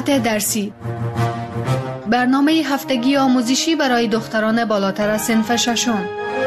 مشکلات درسی. برنامه هفتگی آموزشی برای دختران بالاتر از صنف ششم.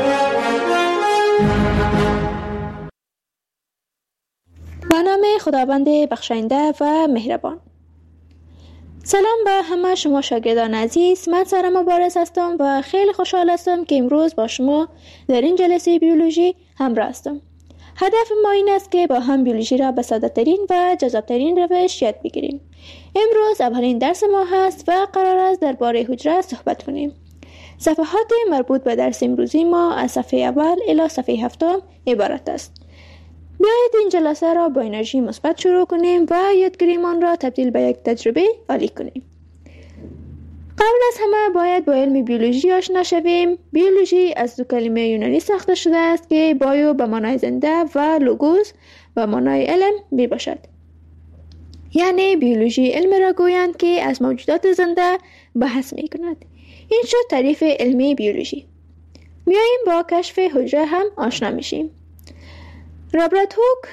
به نام خداوند بخشاینده و مهربان. سلام به همه شما شاگردان عزیز. من سارا مبارز هستم و خیلی خوشحال هستم که امروز با شما در این جلسه بیولوژی همراه هستم. هدف ما این است که با هم بیولوژی را به ساده‌ترین و جذاب‌ترین روش یاد بگیریم. امروز اولین درس ما هست و قرار است درباره حجره صحبت کنیم. صفحات مربوط به درس امروزی ما از صفحه اول الی صفحه 7 عبارت است. بیایید این جلسه را با انرژی مثبت شروع کنیم و یادگیریمان را تبدیل به یک تجربه عالی کنیم. قبل از همه باید با علم بیولوژی آشنا شویم. بیولوژی از دو کلمه یونانی ساخته شده است که بایو به معنای زنده و لوگوس به معنای علم می باشد. یعنی بیولوژی علم را گویند که از موجودات زنده بحث می کند. این شد تعریف علمی بیولوژی. میاییم با کشف حجره هم آشنا میشیم. رابرت هوک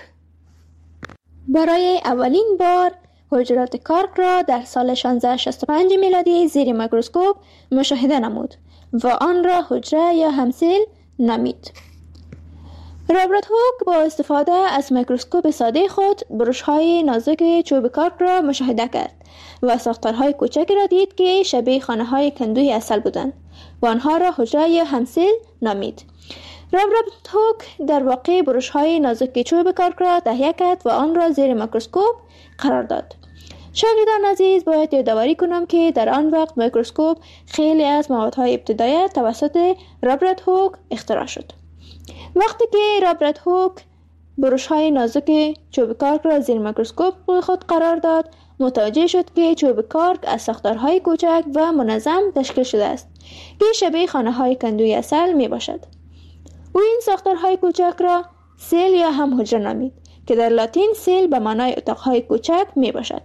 برای اولین بار حجرات کارک را در سال 1665 میلادی زیر میکروسکوپ مشاهده نمود و آن را حجره یا همسیل نامید. رابرت هوک با استفاده از میکروسکوپ ساده خود برش‌های نازک چوب کارک را مشاهده کرد و ساختارهای کوچکی را دید که شبیه خانه‌های کندوی عسل بودند و آنها را حجره یا همسیل نامید. رابرت هوک در واقع برش‌های نازک چوب کارک را تهیه کرد و آن را زیر میکروسکوپ قرار داد. شاگردان عزیز، باید یادآوری کنم که در آن وقت میکروسکوپ خیلی از موادهای ابتدایی توسط رابرت هوک اختراع شد. وقتی که رابرت هوک برش‌های نازک چوب کارک را زیر میکروسکوپ خود قرار داد، متوجه شد که چوب کارک از ساختارهای کوچک و منظم تشکیل شده است که شبیه خانه‌های کندوی عسل می باشد. او این ساختارهای کوچک را سیل یا هم حجره نامید که در لاتین سیل به معنای اتاقهای کوچک می باشد.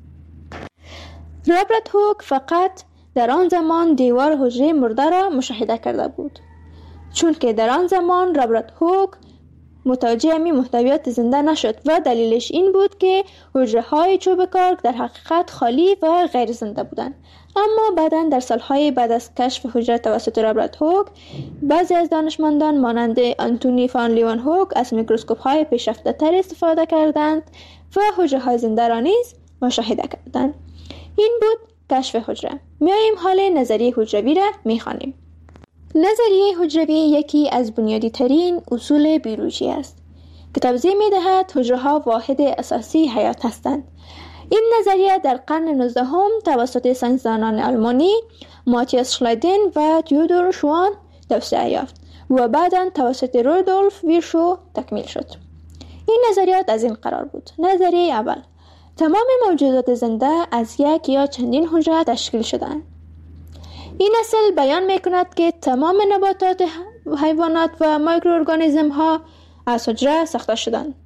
رابرت هوک فقط در آن زمان دیوار حجره مرده را مشاهده کرده بود، چون که در آن زمان رابرت هوک متوجه همین محتویات زنده نشد و دلیلش این بود که حجره های چوب کارک در حقیقت خالی و غیر زنده بودند. اما بعداً در سالهای بعد از کشف حجره توسط رابرت هوک، بعضی از دانشمندان مانند آنتونی فان لیون هوک از میکروسکوپ های پیشرفته تر استفاده کردند و حجره های زنده را نیز مشاهده کردند. این بود کشف حجره. میاییم حال نظریه حجروی را میخوانیم. نظریه حجروی یکی از بنیادی ترین اصول بیولوژی است که توضیح می دهد حجره ها واحد اساسی حیات هستند. این نظریه در قرن 19 توسط ساینسدانان آلمانی ماتیاس شلایدن و تیودور شوان توسعه یافت و بعداً توسط رودولف ویرشو تکمیل شد. این نظریات از این قرار بود: نظریه اول، تمام موجودات زنده از یک یا چندین حجره تشکیل شده‌اند. این اصل بیان می‌کند که تمام نباتات، حیوانات و مایکروارگانیسم ها از حجره ساخته شدند.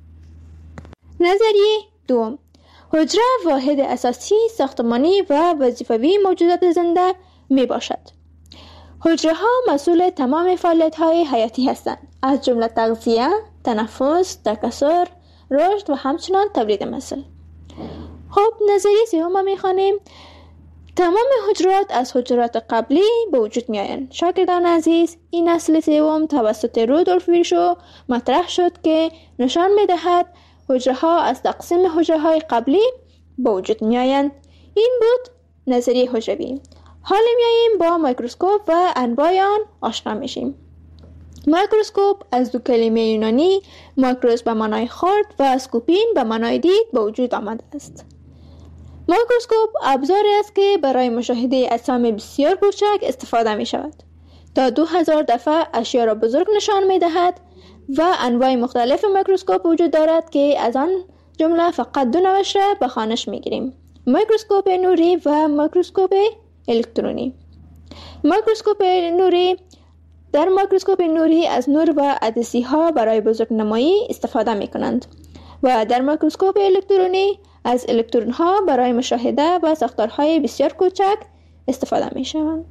نظریه دوم، حجره واحد اساسی ساختمانی و وظیفوی موجودات زنده می باشد. حجره ها مسئول تمام فعالیت های حیاتی هستند، از جمله تغذیه، تنفس، تکاثر، رشد و همچنان تولید محصول. خب، نظریه سوم می خوانیم: تمام حجرات از حجرات قبلی به وجود می آیند. شاگردان عزیز، این اصل سوم توسط رودولف ویرشو مطرح شد که نشان می دهد حجره ها از تقسیم حجره های قبلی به وجود می آیند. این بود نظریه حجروی. حالا می آییم با میکروسکوپ و انواع آن آشنا میشیم. میکروسکوپ از دو کلمه یونانی مایکروس به معنای خرد و اسکوپین به معنای دید به وجود آمده است. میکروسکوپ ابزاری است که برای مشاهده اجسام بسیار کوچک استفاده می شود. تا 2000 دفعه اشیا را بزرگ نشان می دهد و انواع مختلف میکروسکوپ وجود دارد که از آن جمله فقط دو نوعش را به خوانش می گیریم: میکروسکوپ نوری و میکروسکوپ الکترونی. میکروسکوپ نوری در میکروسکوپ نوری از نور و عدسی ها برای بزرگنمایی استفاده می کنند و در میکروسکوپ الکترونی از الکترون ها برای مشاهده و ساختارهای بسیار کوچک استفاده می شوند.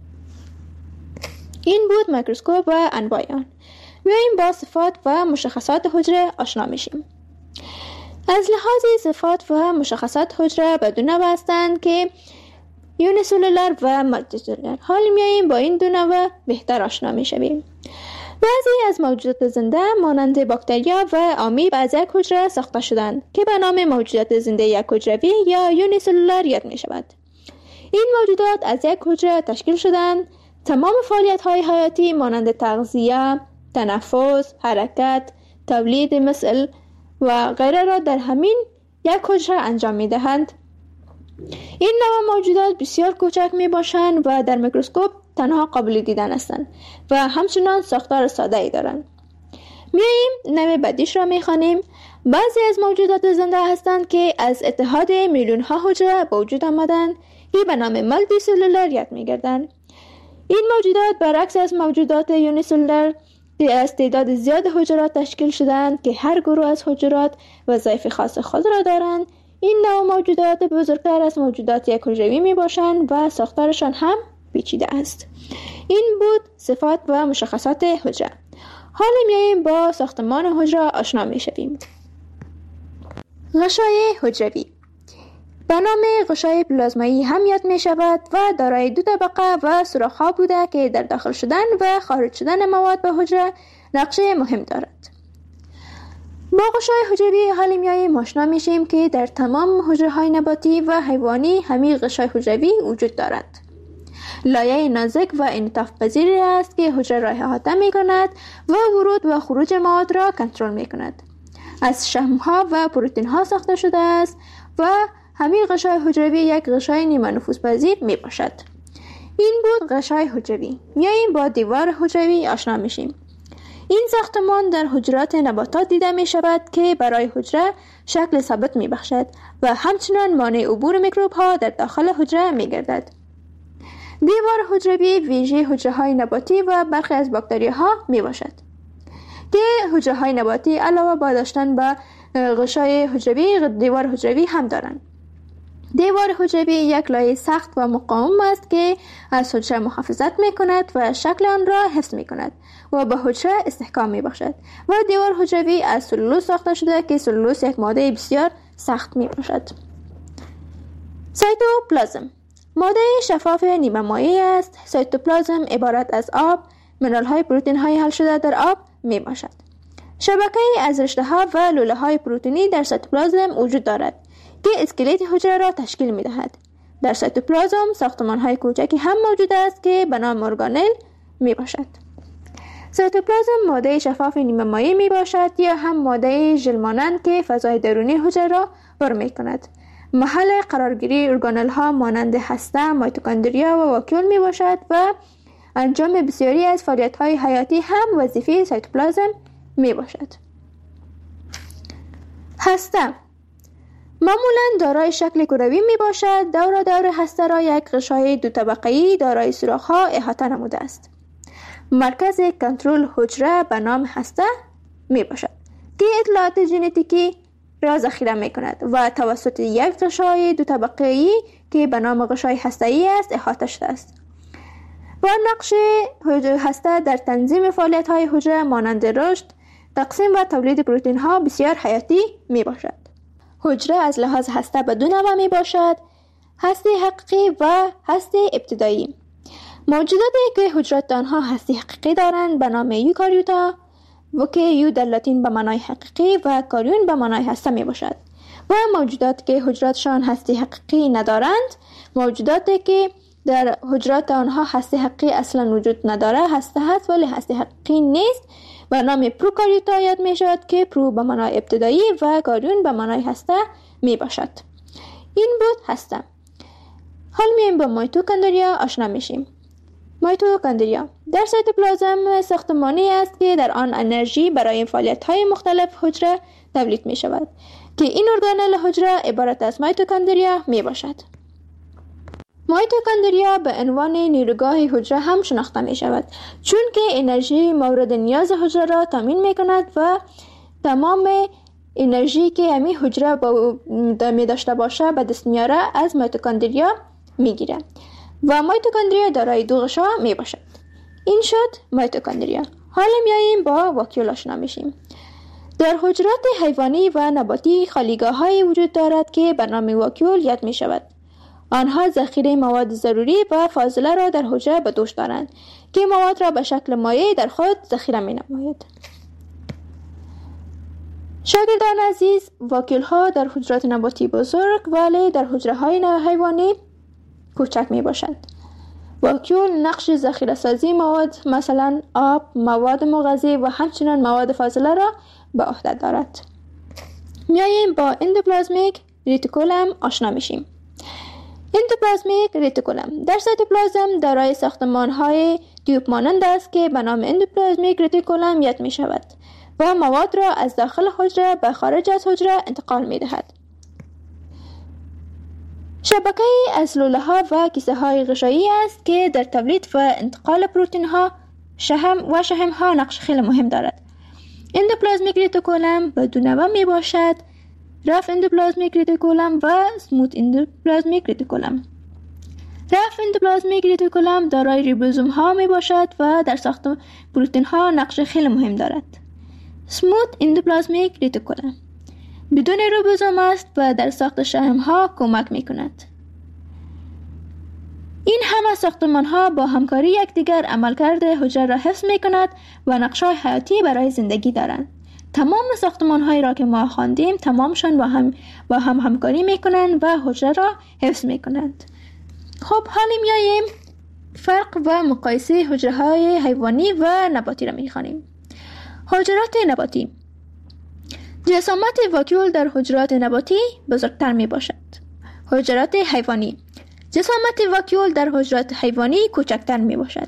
این بود میکروسکوپ و انواع آن. بیاییم با صفات و مشخصات حجره آشنا میشیم. از لحاظ صفات و مشخصات حجره به دو نوع هستند که یونیسلولر و مولتیسلولر. حال میاییم با این دو نوع بهتر آشنا میشویم. بعضی از موجودات زنده مانند باکتریا و آمیب از یک حجره ساخته شدند که به نام موجودات زنده یک حجروی یا یونیسلولر یاد می شود. این موجودات از یک حجره تشکیل شدند. تمام فعالیت‌های حیاتی مانند تغذیه، تنفس، حرکت، تولید مثل و غیره را در همین یک حجره انجام می دهند. این نوع موجودات بسیار کوچک می باشند و در میکروسکوپ تنها قابل دیدن هستند و همچنان ساختار ساده ای دارند. میاییم نوع بعدیش را می خوانیم. بعضی از موجودات زنده هستند که از اتحاد میلیون ها حجره به وجود آمدند که به نام مولتی سلولر یاد می گردند. این موجودات برعکس از موجودات یونیسلولر از تعداد زیاد حجرات تشکیل شدند که هر گروه از حجرات وظایف خاص خود را دارند. این نوع موجودات بزرگتر از موجودات یک حجروی می باشند و ساختارشان هم پیچیده است. این بود صفات و مشخصات حجره. حالا میاییم با ساختمان حجره آشنا می شویم. غشای حجروی به نام غشای پلازمایی هم یاد می شود و دارای دو طبقه و سوراخ‌ها بوده که در داخل شدن و خارج شدن مواد به حجره نقشه مهم دارد. با غشای حجروی حالی میاییم آشنا میشیم که در تمام حجره‌های نباتی و حیوانی همین غشای حجروی وجود دارد. لایه نازک و انعطاف پذیری است که حجره را احاطه می کند و ورود و خروج مواد را کنترل می کند. از شحم‌ها و پروتئین‌ها ساخته شده است و همین غشای حجروی یک غشای نیمه نفوذپذیر می باشد. این بود غشای حجروی. میاییم با دیوار حجروی آشنا میشیم. این ساختمان در حجرات نباتات دیده می شود که برای حجره شکل ثابت می بخشد و همچنان مانع عبور میکروب ها در داخل حجره می گردد. دیوار حجروی ویژه حجره های نباتی و برخی از باکتریاها می باشد که حجره های نباتی علاوه بر داشتن به غشای حجروی دیوار حجروی هم دارند. دیوار حجروی یک لایه سخت و مقاوم است که از حجره محافظت می کند و شکل آن را حفظ می کند و به حجره استحکام می بخشد و دیوار حجروی از سلولوز ساخته شده که سلولوز یک ماده بسیار سخت می باشد. سایتوپلازم ماده شفاف نیمه مایع است. سایتوپلازم عبارت از آب، منرال های پروتئین های حل شده در آب می باشد. شبکه از رشته ها و لوله های پروتئینی در سایتوپلازم وجود دارد که اسکلت حجره را تشکیل می دهد. در سایتوپلازم ساختمان های کوچکی هم موجود است که به نام ارگانل می باشد. سایتوپلازم ماده شفاف نیمه مایع می باشد یا هم ماده ژل مانند که فضای درونی حجره را پر می کند. محل قرارگیری ارگانل ها مانند هسته، میتوکندریا و واکیول می باشد و انجام بسیاری از فعالیت های حیاتی هم وظیفه سایتوپلازم می باشد. هسته معمولاً دارای شکل کروی می باشد. دور هسته را یک غشای دو طبقه‌ای دارای سوراخ‌ها احاطه نموده است. مرکز کنترل حجره به نام هسته می باشد که اطلاعات ژنتیکی را ذخیره می کند و توسط یک غشای دو طبقه‌ای که به نام غشای هسته‌ای است احاطه شده است. با نقش هسته در تنظیم فعالیت‌های حجره مانند رشد، تقسیم و تولید پروتئین ها بسیار حیاتی می باشد. حجره از لحاظ هسته به دو نوع می باشد: هسته حقیقی و هسته ابتدایی. موجوداتی که حجرات آنها هسته حقیقی دارند به نام یوکاریوتا و که یو در لاتین به معنای حقیقی و کاریون به معنای هسته می باشد. و موجوداتی که حجراتشان هسته حقیقی ندارند، موجوداتی که در حجرات آنها هسته حقیقی اصلا وجود نداره، هسته هست ولی هسته حقیقی نیست، به نام پروکاریوتا یاد می شود که پرو به معنای ابتدایی و کاریون به معنای هسته می باشد. این بود هسته. حال میایم با میتوکندریا آشنا میشیم. میتوکندریا در سایتوپلازم ساختمانی است که در آن انرژی برای فعالیت‌های مختلف حجره تولید می شود که این ارگانل حجره عبارت از میتوکندریا می باشد. میتوکندریا به عنوان نیروگاه حجره هم شناخته می شود چون که انرژی مورد نیاز حجره را تامین می کند و تمام انرژی که همی حجره می داشته باشه به دست میاره از میتوکندریا می گیره و میتوکندریا دارای دو غشا می باشد. این شد میتوکندریا. حالا میاییم با واکیول آشنا میشیم. در حجرات حیوانی و نباتی خالیگاه‌هایی وجود دارد که به نام واکیول یاد می شود. آنها ذخیره مواد ضروری و فاضله را در حجره به دوش دارند که مواد را به شکل مایع در خود ذخیره می نماید. شاگردان عزیز، واکیول ها در حجرات نباتی بزرگ ولی در حجره های حیوانی کوچک می باشد. واکیول نقش ذخیره سازی مواد مثلا آب، مواد مغذی و همچنین مواد فاضله را به عهده دارد. میاییم با اندوپلازمیک ریتیکولم آشنا میشیم. اندوپلازمیک ریتیکولم در سایتوپلازم دارای ساختمان‌های تیوب مانند است که به نام اندوپلازمیک ریتیکولم یاد می شود و مواد را از داخل حجره به خارج از حجره انتقال می دهد. شبکه از لوله ها و کیسه های غشایی است که در تولید و انتقال پروتئین ها شحم ها نقش خیلی مهم دارد. اندوپلازمیک ریتیکولم به دو نوع می باشد: رف اندوپلازمیک ریتیکولم و سموت اندوپلازمیک ریتیکولم. رف اندوپلازمیک ریتیکولم دارای ریبوزوم ها می باشد و در ساخت پروتئین ها نقش خیلی مهم دارد. سموت اندوپلازمیک ریتیکولم بدون ریبوزوم است و در ساخت شحم ها کمک می کند. این همه ساختمان ها با همکاری یکدیگر عملکرد حجره را حفظ می کند و نقش‌های حیاتی برای زندگی دارند. تمام ساختمان هایی را که ما خواندیم تمامشان با هم همکاری می کنند و حجره را حفظ می کنند. خب حالا میاییم فرق و مقایسه حجره های حیوانی و نباتی را می خوانیم. حجرات نباتی. جسامت واکیول در حجرات نباتی بزرگتر می باشد. حجرات حیوانی. جسامت واکیول در حجرات حیوانی کوچکتر می باشد.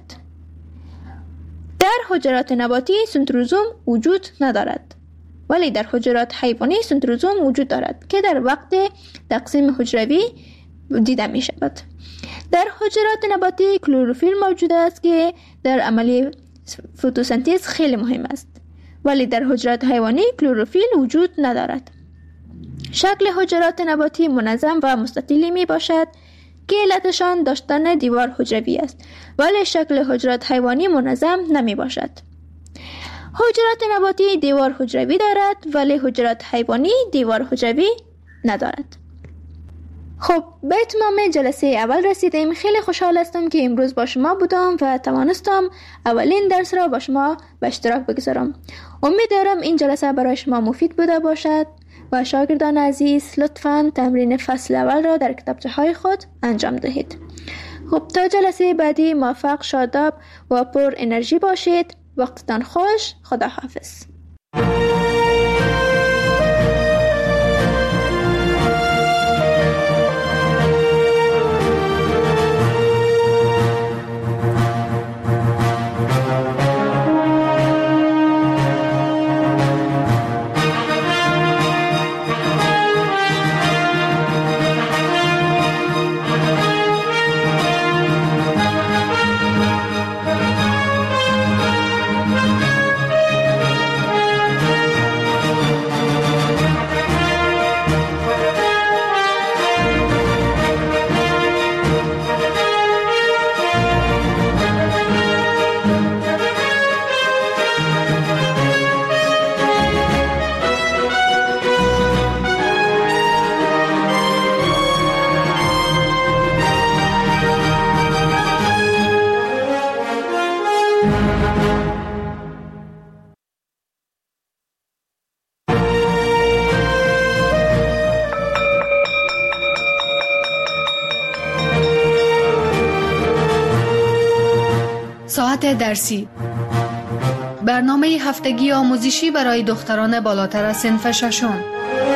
در حجرات نباتی سنتروزوم وجود ندارد، ولی در حجرات حیوانی سنتروزوم وجود دارد که در وقت تقسیم حجروی دیده می شود. در حجرات نباتی کلروفیل موجود است که در عملیه فتوسنتز خیلی مهم است، ولی در حجرات حیوانی کلروفیل وجود ندارد. شکل حجرات نباتی منظم و مستطیلی می باشد که علتشان داشتن دیوار حجروی است، ولی شکل حجرات حیوانی منظم نمی باشد. حجرات نباتی دیوار حجروی دارد ولی حجرات حیوانی دیوار حجروی ندارد. خب به اتمام جلسه اول رسیدیم. خیلی خوشحال هستم که امروز با شما بودم و توانستم اولین درس را با شما به اشتراک بگذارم. امیدوارم این جلسه برای شما مفید بوده باشد و شاگردان عزیز لطفاً تمرین فصل اول را در کتابچه های خود انجام دهید. خب تا جلسه بعدی موفق، شاداب و پر انرژی باشید. وقتتان خوش. خدا حافظ. ساعت درسی، برنامه هفتگی آموزشی برای دختران بالاتر از صنف ششم.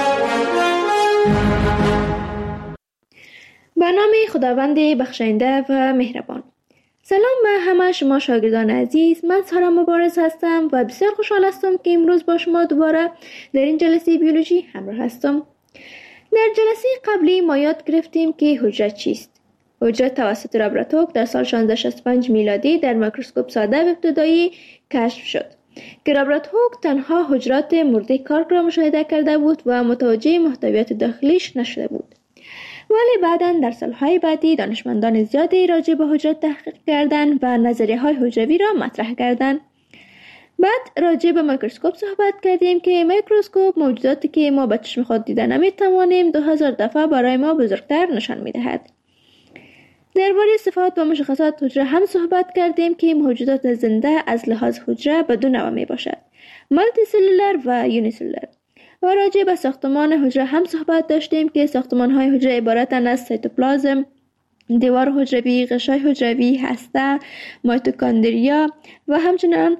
برنامه خداوند بخشنده و مهربان. سلام به همه شما شاگردان عزیز. من سارا مبارز هستم و بسیار خوشحال هستم که امروز با شما دوباره در این جلسه بیولوژی همراه هستم. در جلسه قبلی ما یاد گرفتیم که حجره چیست. حجره توسط رابرت هوک در سال 1665 میلادی در میکروسکوپ ساده و ابتدایی کشف شد که رابرت هوک تنها حجرات مرده کارک را مشاهده کرده بود و متوجه محتویات داخلیش نشده بود. ولی بعداً در سالهای بعدی دانشمندان زیادی راجع به حجره تحقیق کردند و نظریه‌های حجروی را مطرح کردند. بعد راجع به میکروسکوپ صحبت کردیم که میکروسکوپ موجوداتی که ما به چشم خود دیده نمیتوانیم 2000 دفعه برای ما بزرگتر نشان میدهد. درباره صفات و مشخصات حجره هم صحبت کردیم که موجودات زنده از لحاظ حجره به دو نوع می باشد: مالتی سلولر و یونی سلولر. و راجع به ساختمان حجره هم صحبت داشتیم که ساختمان های حجره عبارتند از سیتوپلازم، دیوار حجروی، غشای حجروی، هسته، مایتوکاندریا و همچنین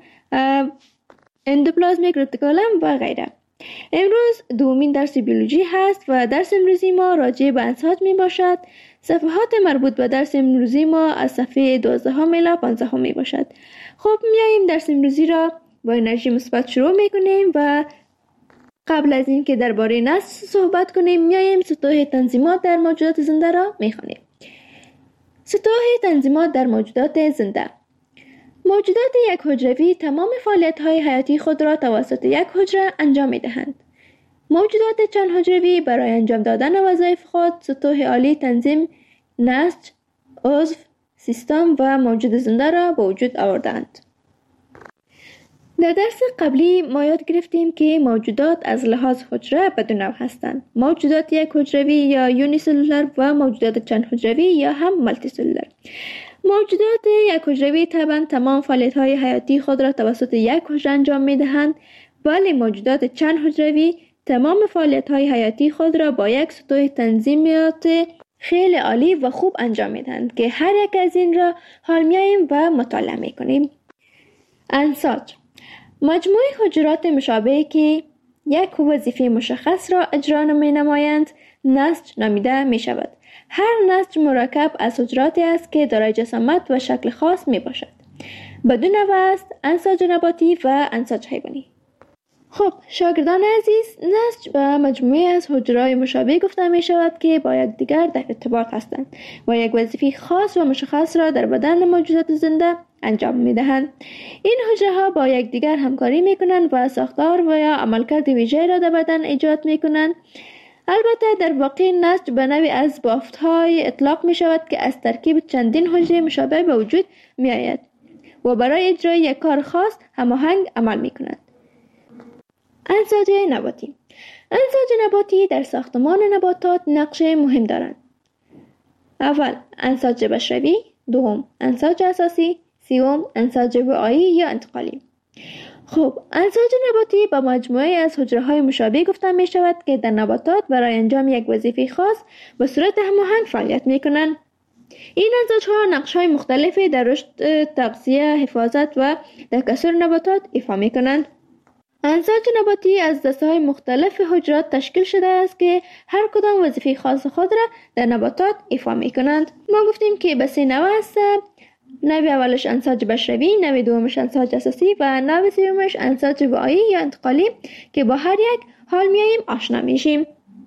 اندوپلازمیک رتیکولم و غیره. امروز دومین درس بیولوژی هست و درس امروزی ما راجع به انساج می باشد. صفحات مربوط به درس امروزی ما از صفحه 12 الی 15 می باشد. خب میاییم درس امروزی را با انرژی مثبت شروع می کنیم و قبل از این که درباره نسل صحبت کنیم میاییم سطوح تنظیمات در موجودات زنده را می خوانیم. سطوح تنظیمات در موجودات زنده. موجودات یک حجروی تمام فعالیت‌های حیاتی خود را توسط یک حجره انجام می‌دهند. موجودات چند حجروی برای انجام دادن وظایف خود سطوح عالی تنظیم، نسج، عضو، سیستم و موجود زنده را به وجود آوردند. در درس قبلی ما یاد گرفتیم که موجودات از لحاظ حجره به دو نوع هستند: موجودات یک حجروی یا یونی سلولر و موجودات چند حجروی یا هم مالتی سلولر. موجودات یک حجروی طبعا تمام فعالیت‌های حیاتی خود را توسط یک حجره انجام می‌دهند، ولی موجودات چند حجروی تمام فعالیت‌های حیاتی خود را با یک سطوح تنظیمات خیلی عالی و خوب انجام می‌دهند که هر یک از این را حال می‌آییم و مطالعه می‌کنیم. انساج: مجموعه حجرات مشابهی که یک وظیفه مشخص را اجرا می‌نمایند نسج نامیده می‌شود. هر نسج مرکب از حجراتی است که دارای جسامت و شکل خاص می باشد. بدون نوع است: انساج نباتی و انساج حیوانی. خب شاگردان عزیز، نسج و مجموعه از حجرات مشابه گفته می شود که با یکدیگر در ارتباط هستند و یک وظیفه خاص و مشخص را در بدن موجودات زنده انجام می دهند. این حجره ها با یکدیگر همکاری می کنند و ساختار و یا عملکرد ویژه‌ای را در بدن ایجاد می کنند. البته در واقع نسج به نوعی از بافت‌های اطلاق می شود که از ترکیب چندین حجره مشابه به وجود می آید و برای اجرای یک کار خاص هماهنگ عمل می کنند. انساج نباتی. انساج نباتی در ساختمان نباتات نقش مهم دارند. اول انساج بشروی، دوم انساج اساسی، سوم انساج وعایی یا انتقالی. خب انساج نباتی با مجموعه از حجره‌های مشابه گفته می شود که در نباتات برای انجام یک وظیفه خاص به صورت هماهنگ فعالیت می کنند. این انساج‌ها نقش‌های مختلفی در رشد، تغذیه، حفاظت و تکثر نباتات ایفا می کنند. انساج نباتی از دسته‌های مختلف حجرات تشکیل شده است که هر کدام وظیفه خاص خود را در نباتات ایفا می کنند. ما گفتیم که به 3 نوع است: نوع اولش انساج بشروی، نوع دومش انساج اساسی و نوع سومش انساج وعایی یا انتقالی که با هر یک حال میاییم آشنا میشیم.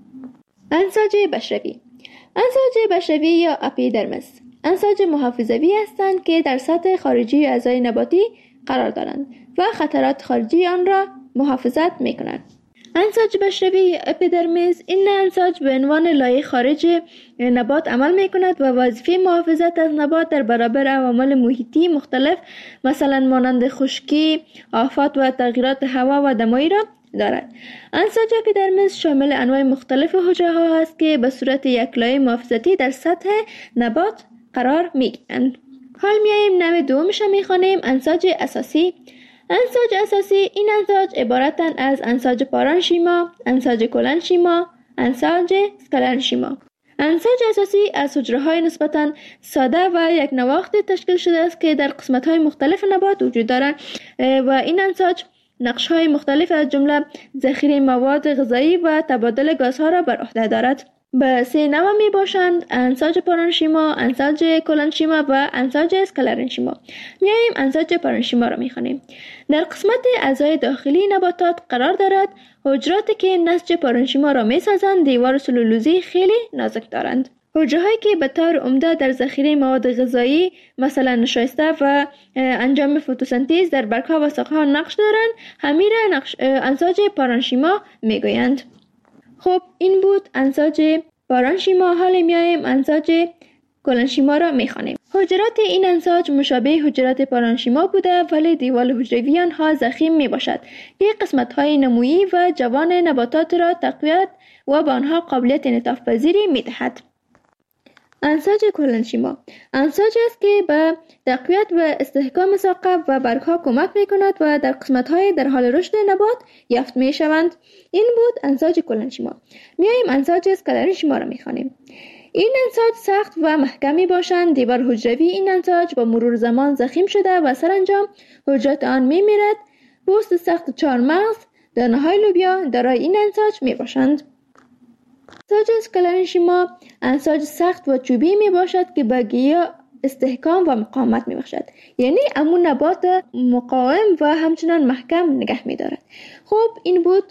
انساج بشروی. انساج بشروی یا اپیدرمس انساج محافظوی هستند که در سطح خارجی اعضای نباتی قرار دارند و خطرات خارجی آن را محافظت میکنند. انساج بشروی اپیدرمیس این انساج به عنوان لایه خارج نبات عمل می کند و وظیفه محافظت از نبات در برابر عوامل محیطی مختلف مثلا مانند خشکی، آفات و تغییرات هوا و دمایی را دارد. انساج اپیدرمیس شامل انواع مختلف حجره ها است که به صورت یک لایه محافظتی در سطح نبات قرار می گیرند. حال میاییم نوع دومش می خوانیم: انساج اساسی. انساج اساسی این انساج عبارتند از انساج پارانشیما، انساج کلنشیما، انساج اسکلرنشیما. انساج اساسی از حجره‌های نسبتاً ساده و یک نواخت تشکیل شده است که در قسمت‌های مختلف نبات وجود دارند و این انساج نقش‌های مختلف از جمله ذخیره مواد غذایی و تبادل گازها را بر عهده دارد. به 3 نوع می باشند: انساج پارانشیما، انساج کلنشیما و انساج اسکلرنشیما. میاییم انساج پارانشیما را میخوانیم. در قسمت اعضای داخلی نباتات قرار دارد. حجراتی که نسج پارانشیما را میسازند دیوار سلولوزی خیلی نازک دارند. حجرهایی که به طور عمده در ذخیره مواد غذایی مثلا نشایسته و انجام فتوسنتز در برگ‌ها و ساقه‌ها نقش دارند همین را انساج پارانشیما میگویند. خب این بود انساج پارانشیما. حالا میایم انساج کلنشیما را می‌خوانیم. حجرات این انساج مشابه حجرات پارانشیما بوده، ولی دیوال حجروی آنها ضخیم میباشد که قسمت‌های نمویی و جوان نباتات را تقویت و به آنها قابلیت انعطاف پذیری می‌دهد. انساج کلنشیما انساج است که به تقویت و استحکام ساقه و برگ‌ها کمک می‌کند و در قسمت‌های در حال رشد نبات یافت می‌شوند. این بود انساج کلنشیما. میایم انساج اسکلرنشیما را می‌خوانیم. این انساج سخت و محکمی باشند. دیوار حجروی این انساج با مرور زمان ضخیم شده و سرانجام حجرات آن می‌میرد. پوست سخت چهارمغز، دانه‌های لوبیا دارای این انساج می‌باشند. انساج اسکلرنشیما انساج سخت و چوبی می باشد که به گیاه استحکام و مقاومت می باشد، یعنی امون نبات مقاوم و همچنان محکم نگه می دارد. خب این بود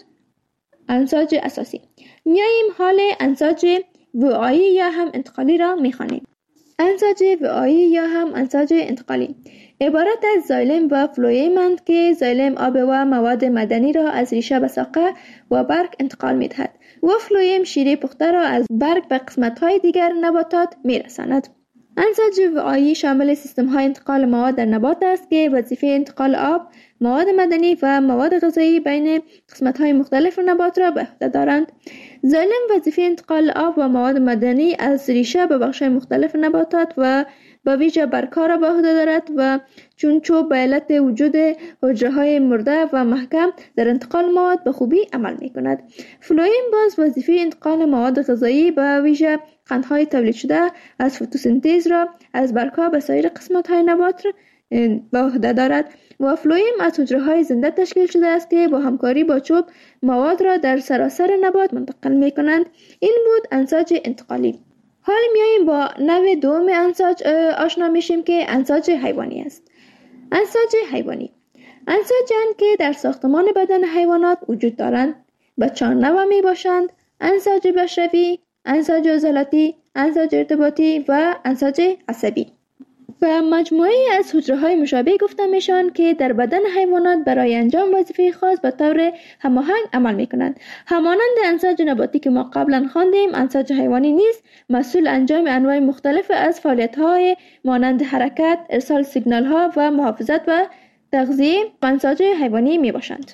انساج اساسی. میاییم حال انساج وعایی یا هم انتقالی را می خوانیم. انساج وعایی یا هم انساج انتقالی عبارت از زایلم و فلویم‌اند که زایلم آب و مواد معدنی را از ریشه به ساقه و برگ انتقال می دهد و فلویم شیره پخته را از برگ به قسمت‌های دیگر نباتات می‌رساند. انساج وعایی شامل سیستم‌های انتقال مواد در نبات است که وظیفه انتقال آب، مواد معدنی و مواد غذایی بین قسمت‌های مختلف نبات را به عهده دارند. زایلم وظیفه انتقال آب و مواد معدنی از ریشه به بخش‌های مختلف نباتات و به ویژه برگ‌ها را به عهده دارد و چون چوب به علت وجود حجره‌های مرده و محکم در انتقال مواد به خوبی عمل می‌کند. فلویم باز وظیفه انتقال مواد غذایی به ویژه قندهای تولید شده از فتوسنتز را از برگ‌ها به سایر قسمت‌های نبات به عهده دارد و فلویم از حجره‌های زنده تشکیل شده است که با همکاری با چوب مواد را در سراسر نبات منتقل می‌کنند. این بود انساج انتقالی. حال میاییم با نوع دوم انساج آشنا میشیم که انساج حیوانی است. انساج حیوانی انساج‌اند که در ساختمان بدن حیوانات وجود دارند. به 4 نوع می باشند: انساج بشری، انساج عضلاتی، انساج ارتباطی و انساج عصبی. و مجموعه‌ای از حجره‌های مشابه گفته میشن که در بدن حیوانات برای انجام وظیفه خاص به طور هماهنگ عمل میکنند. همانند انساج نباتی که ما قبلا خواندیم، انساج حیوانی نیز مسئول انجام انواع مختلف از فعالیت‌های مانند حرکت، ارسال سیگنال‌ها و محافظت و تغذیه انساج حیوانی میباشند.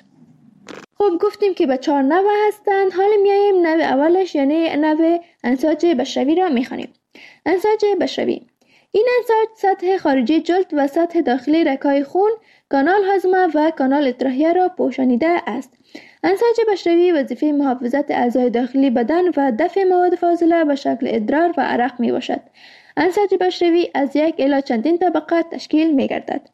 خب گفتیم که به 4 نوع هستند. حالا میایم نوع اولش یعنی نوع انساج بشری را میخوانیم. انساج بشری این انساج سطح خارجی جلد و سطح داخلی رگ‌های خون، کانال هاضمه و کانال اطراحیه را پوشانیده است. انساج بشری وظیفه محافظت اعضای داخلی بدن و دفع مواد فاضله به شکل ادرار و عرق می باشد. انساج بشری از 1 الی چندین طبقه تشکیل می گردد.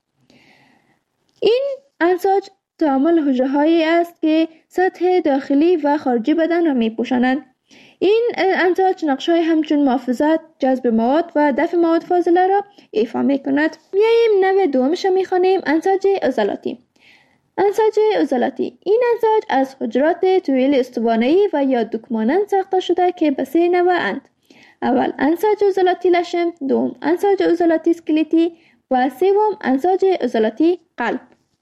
این انساج تعامل حجره‌هایی است که سطح داخلی و خارجی بدن را می پوشانند. این انساج نقش‌های همچون محافظت، جذب مواد و دفع مواد فاضله را ایفا می‌کند. میاییم نوع دومش را می‌خوانیم، انساج عضلاتی. انساج عضلاتی این انساج از حجرات طویل استوانه‌ای و یا دوکمانند ساخته شده که به 3 نوع اند. اول انساج عضلاتی لشم، دوم انساج عضلاتی اسکلتی و سوم انساج عضلاتی قلب.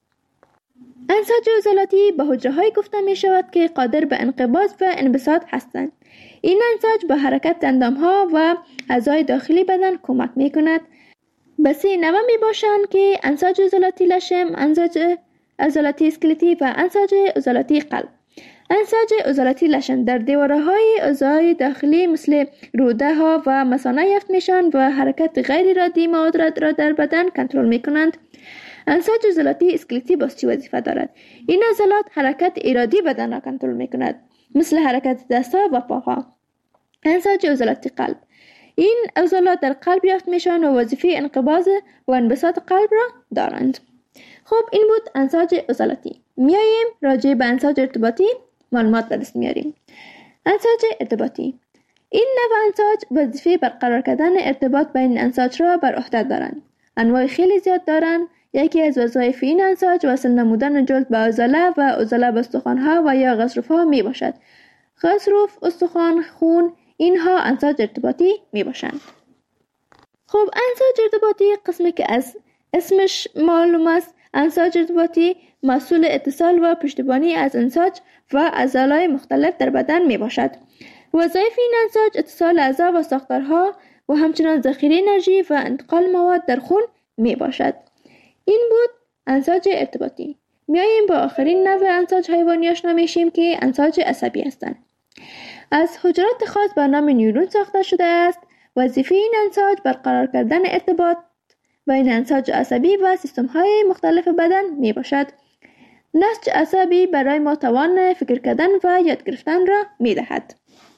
انساج عضلاتی به حجره‌هایی گفته می‌شود که قادر به انقباض و انبساط هستند. این انساج به حرکت اندام‌ها و اعضای داخلی بدن کمک می‌کند. به 3 نوع میباشند که انساج عضلاتی لشم، انساج عضلاتی اسکلتی و انساج عضلاتی قلب. انساج عضلاتی لشم در دیواره‌های اعضای داخلی مثل روده ها و مثانه یافت میشن و حرکت غیر ارادی مواد را در بدن کنترل میکنند. انساج عضلاتی اسکلتی باز چی وظیفه دارد؟ این عضلات حرکت ارادی بدن را کنترل میکند، مثل حرکت دست‌ها و پاها. انساج عضلاتی قلب این عضلات در قلب یافت میشن و وظیفه انقباض و انبساط قلب را دارند. خب این بود انساج عضلاتی. میاییم راجع به انساج ارتباطی معلومات به دست میاریم. انساج ارتباطی این نوع انساج وظیفه برقرار کردن ارتباط بین انساج را بر عهده دارند. انواع خیلی زیاد دارند. یکی از وظایف این انساج وصل نمودن جلد به عضله و عضله به استخوان‌ها و یا غضروف‌ها می باشد. غضروف، استخوان، خون اینها انساج ارتباطی می باشند. خب انساج ارتباطی قسمی که از اسمش معلوم است، انساج ارتباطی مسئول اتصال و پشتیبانی از انساج و عضلات مختلف در بدن می باشد. وظایف این انساج اتصال اعضا و ساختارها و همچنان ذخیره انرژی و انتقال مواد در خون می باشد. این بود انساج ارتباطی. میاییم با آخرین نوع انساج حیوانی آشنا میشیم که انساج عصبی هستند. از حجرات خاص به نام نیورون ساخته شده است. وظیفه این انساج برقرار کردن ارتباط بین انساج عصبی و سیستم های مختلف بدن می باشد. نسج عصبی برای ما توان فکر کردن و یاد گرفتن را می دهد.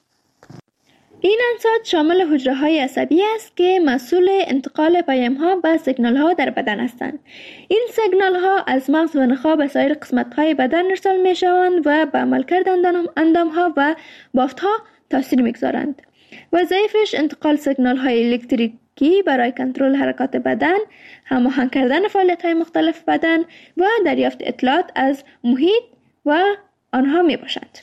این انساج شامل حجره های عصبی است که مسئول انتقال پیام ها و سیگنال ها در بدن هستند. این سیگنال ها از مغز و نخاع به سایر قسمت های بدن ارسال می شوند و به عملکرد اندام ها و بافت ها تاثیر می گذارند. وظایفش انتقال سیگنال های الکتریکی برای کنترل حرکات بدن، هماهنگ کردن فعالیت های مختلف بدن و دریافت اطلاعات از محیط و آنها می باشند.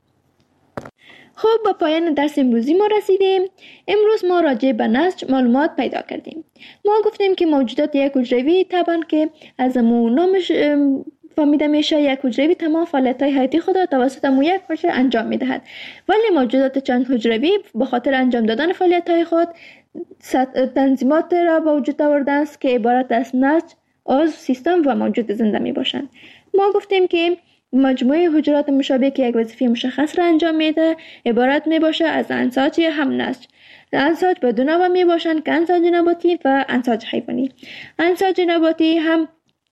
خب، به پایان درس امروزی ما رسیدیم. امروز ما راجع به نسج معلومات پیدا کردیم. ما گفتیم که موجودات یک حجروی طبعا که از نامش فهمیده میشه، یک حجروی تمام فعالیت‌های حیاتی خود را توسط یک حجره انجام میدهد، ولی موجودات چند حجروی به خاطر انجام دادن فعالیت‌های خود تنظیمات را به وجود آوردند که عبارت از نسج، عضو، سیستم و موجود زنده می باشند. ما گفتیم که مجموعه حجرات مشابه که یک وظیفه مشخص را انجام میده عبارت می باشه از انساج یا هم نسج. انساج به دو نوع می باشند که انساج نباتی و انساج حیوانی. انساج نباتی هم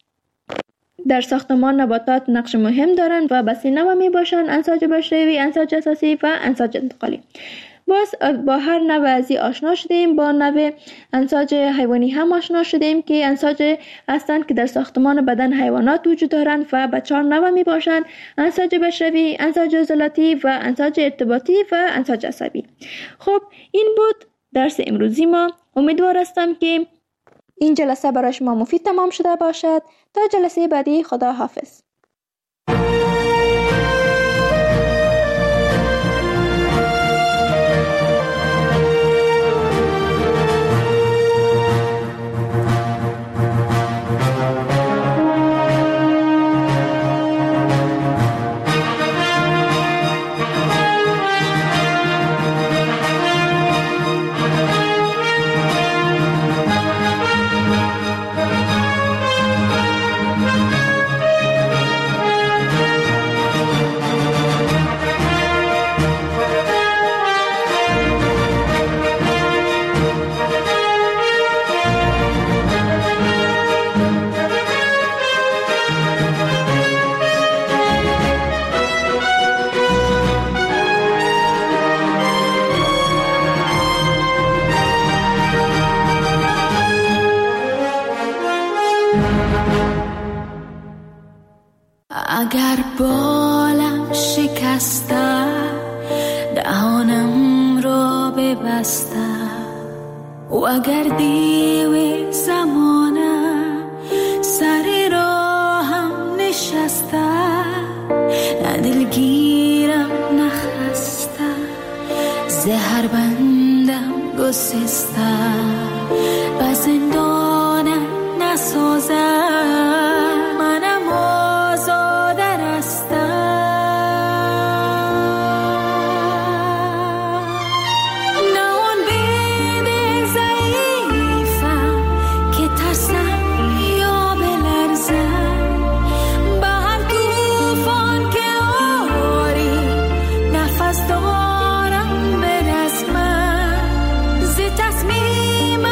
در ساختمان نباتات نقش مهم دارند و به سه نوع می باشند: انساج بشری، انساج اساسی و انساج انتقالی. باز با هر نوع از آشنا شدیم. با نوع انساج حیوانی هم آشنا شدیم که انساج هستند که در ساختمان بدن حیوانات وجود دارند و به 4 نوع می باشند: انساج بشری، انساج عضلاتی و انساج ارتباطی و انساج عصبی. خب، این بود درس امروزی ما. امیدوار هستم که این جلسه برای شما مفید تمام شده باشد. تا جلسه بعدی، خدا حافظ. اگر بالم شکسته، دهانم را ببسته، و اگر دیو زمانه سر راهم نشسته، نه دلگیرم نخسته، زهر بندم گسسته، به زندانم نسازه، منم آزاده رسته. نه اون بیده ضعیفم که ترسم یا بلرزم، به هر توفان که آری نفس دارم برزمم، ز تصمیم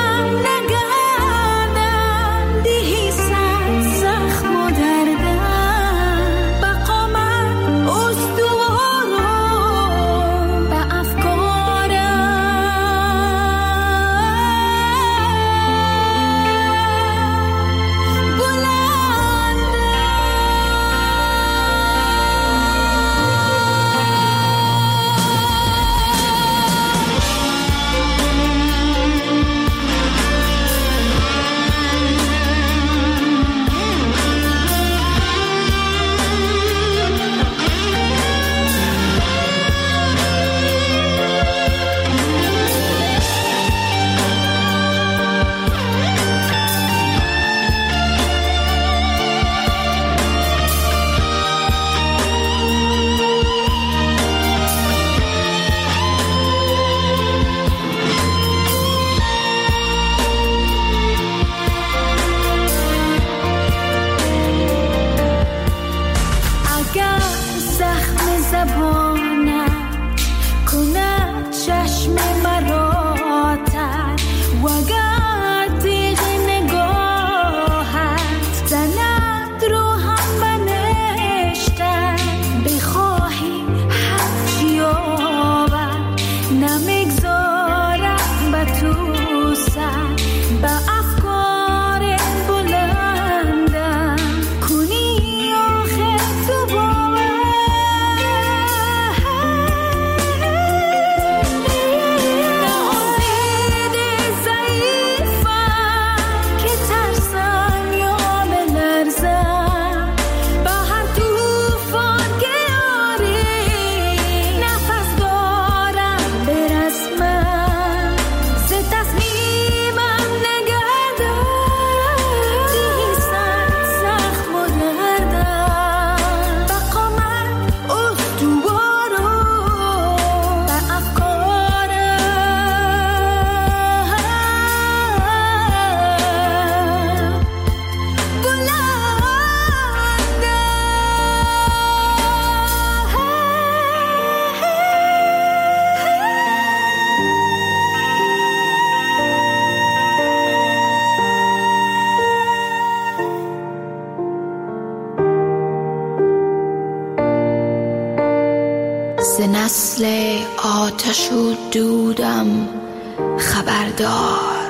ز نسل آتش و دودم خبردار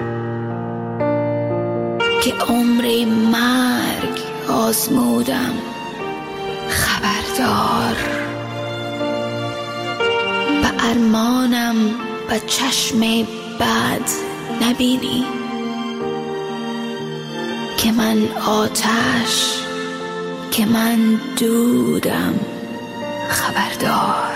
که عمر مرگ آزمودم خبردار. به ارمانم به چشم بد نبینی که من آتش که من دودم خبردار.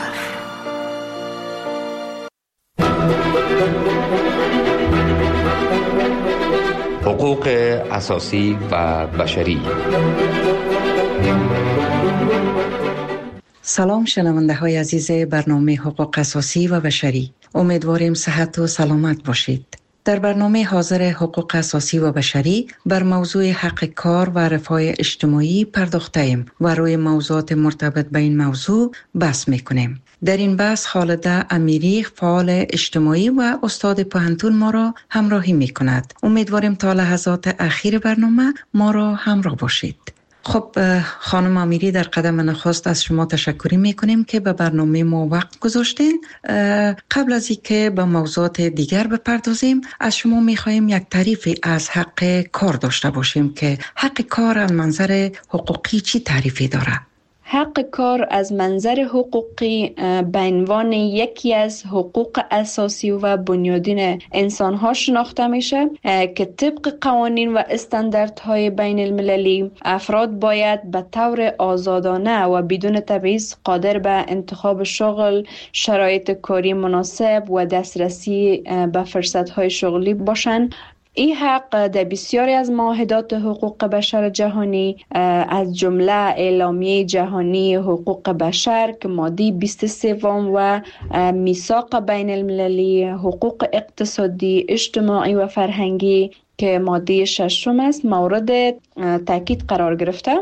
حقوق اساسی و بشری. سلام شنونده های عزیز برنامه حقوق اساسی و بشری، امیدواریم صحت و سلامت باشید. در برنامه حاضر حقوق اساسی و بشری بر موضوع حق کار و رفاه اجتماعی پرداخته‌ایم و روی موضوعات مرتبط به این موضوع بحث می‌کنیم. در این بحث خالده امیری، فعال اجتماعی و استاد پوهنتون ما را همراهی می‌کند. امیدواریم تا لحظات اخیر برنامه ما را همراه باشید. خب خانم امیری، در قدم نخست از شما تشکر میکنیم که به برنامه ما وقت گذاشتین. قبل از اینکه به موضوعات دیگر بپردازیم، از شما میخواهیم یک تعریفی از حق کار داشته باشیم که حق کار از منظر حقوقی چی تعریفی داره؟ حق کار از منظر حقوقی به عنوان یکی از حقوق اساسی و بنیادین انسان‌ها شناخته میشه که طبق قوانین و استانداردهای بین المللی افراد باید به طور آزادانه و بدون تبعیض قادر به انتخاب شغل، شرایط کاری مناسب و دسترسی به فرصت‌های شغلی باشند. این حق در بسیاری از معاهدات حقوق بشر جهانی از جمله اعلامیه جهانی حقوق بشر که ماده 23 و میثاق بین المللی حقوق اقتصادی، اجتماعی و فرهنگی که ماده 6 است مورد تاکید قرار گرفته.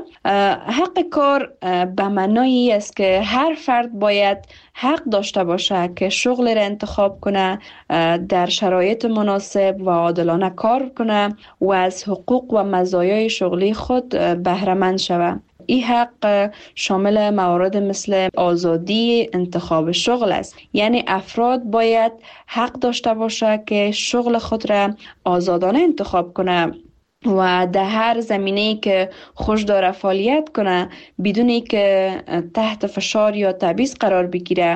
حق کار به معنای است که هر فرد باید حق داشته باشه که شغل را انتخاب کنه، در شرایط مناسب و عادلانه کار کنه و از حقوق و مزایای شغلی خود بهره مند شود. این حق شامل موارد مثل آزادی انتخاب شغل است، یعنی افراد باید حق داشته باشه که شغل خود را آزادانه انتخاب کنه و در هر زمینه‌ای که خوش داره فعالیت کنه بدون که تحت فشار یا تبعیض قرار بگیره.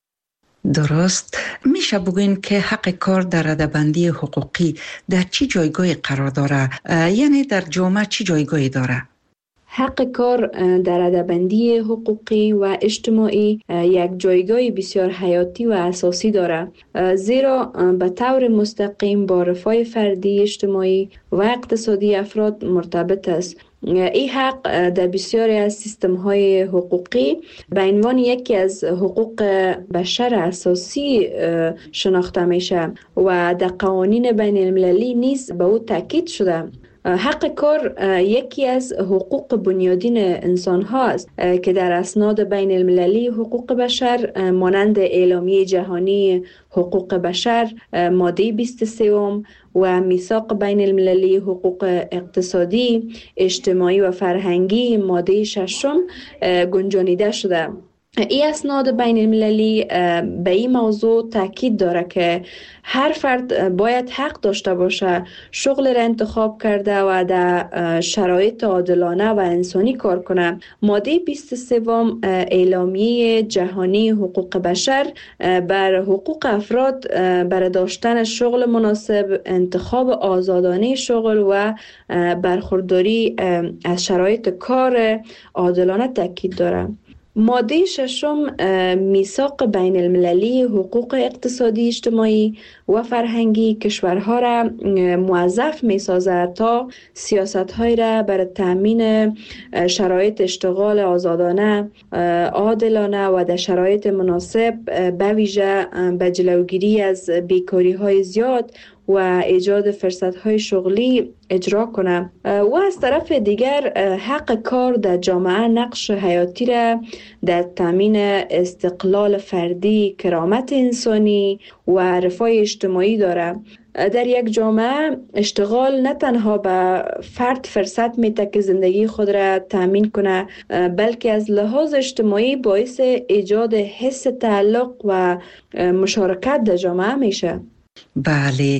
درست. میشه بگوین که حق کار در رده‌بندی حقوقی در چی جایگاهی قرار داره؟ یعنی در جامعه چی جایگاهی داره؟ حق کار در رده‌بندی حقوقی و اجتماعی یک جایگاه بسیار حیاتی و اساسی دارد، زیرا به طور مستقیم با رفاه فردی، اجتماعی و اقتصادی افراد مرتبط است. این حق در بسیاری از سیستم‌های حقوقی به عنوان یکی از حقوق بشر اساسی شناخته میشه و در قوانین بین المللی نیز به او تاکید شده. حق کار یکی از حقوق بنیادین انسان ها است که در اسناد بین المللی حقوق بشر مانند اعلامیه جهانی حقوق بشر ماده 23 و میثاق بین المللی حقوق اقتصادی، اجتماعی و فرهنگی ماده 6 گنجانیده شده. این اسناد بین المللی به این موضوع تاکید داره که هر فرد باید حق داشته باشه شغل را انتخاب کرده و در شرایط عادلانه و انسانی کار کنه. ماده 23 اعلامیه جهانی حقوق بشر بر حقوق افراد برای داشتن شغل مناسب، انتخاب آزادانه شغل و برخورداری از شرایط کار عادلانه تاکید داره. ماده 6 میثاق بین المللی حقوق اقتصادی، اجتماعی و فرهنگی کشورها را موظف می سازد تا سیاست‌های را برای تامین شرایط اشتغال آزادانه، عادلانه و در شرایط مناسب به ویژه به جلوگیری از بیکاری‌های زیاد و ایجاد فرصت‌های شغلی اجرا کنه. و از طرف دیگر حق کار در جامعه نقش حیاتی را در تامین استقلال فردی، کرامت انسانی و رفاه اجتماعی داره. در یک جامعه اشتغال نه تنها به فرد فرصت میده که زندگی خود را تأمین کنه، بلکه از لحاظ اجتماعی باعث ایجاد حس تعلق و مشارکت در جامعه میشه. بله،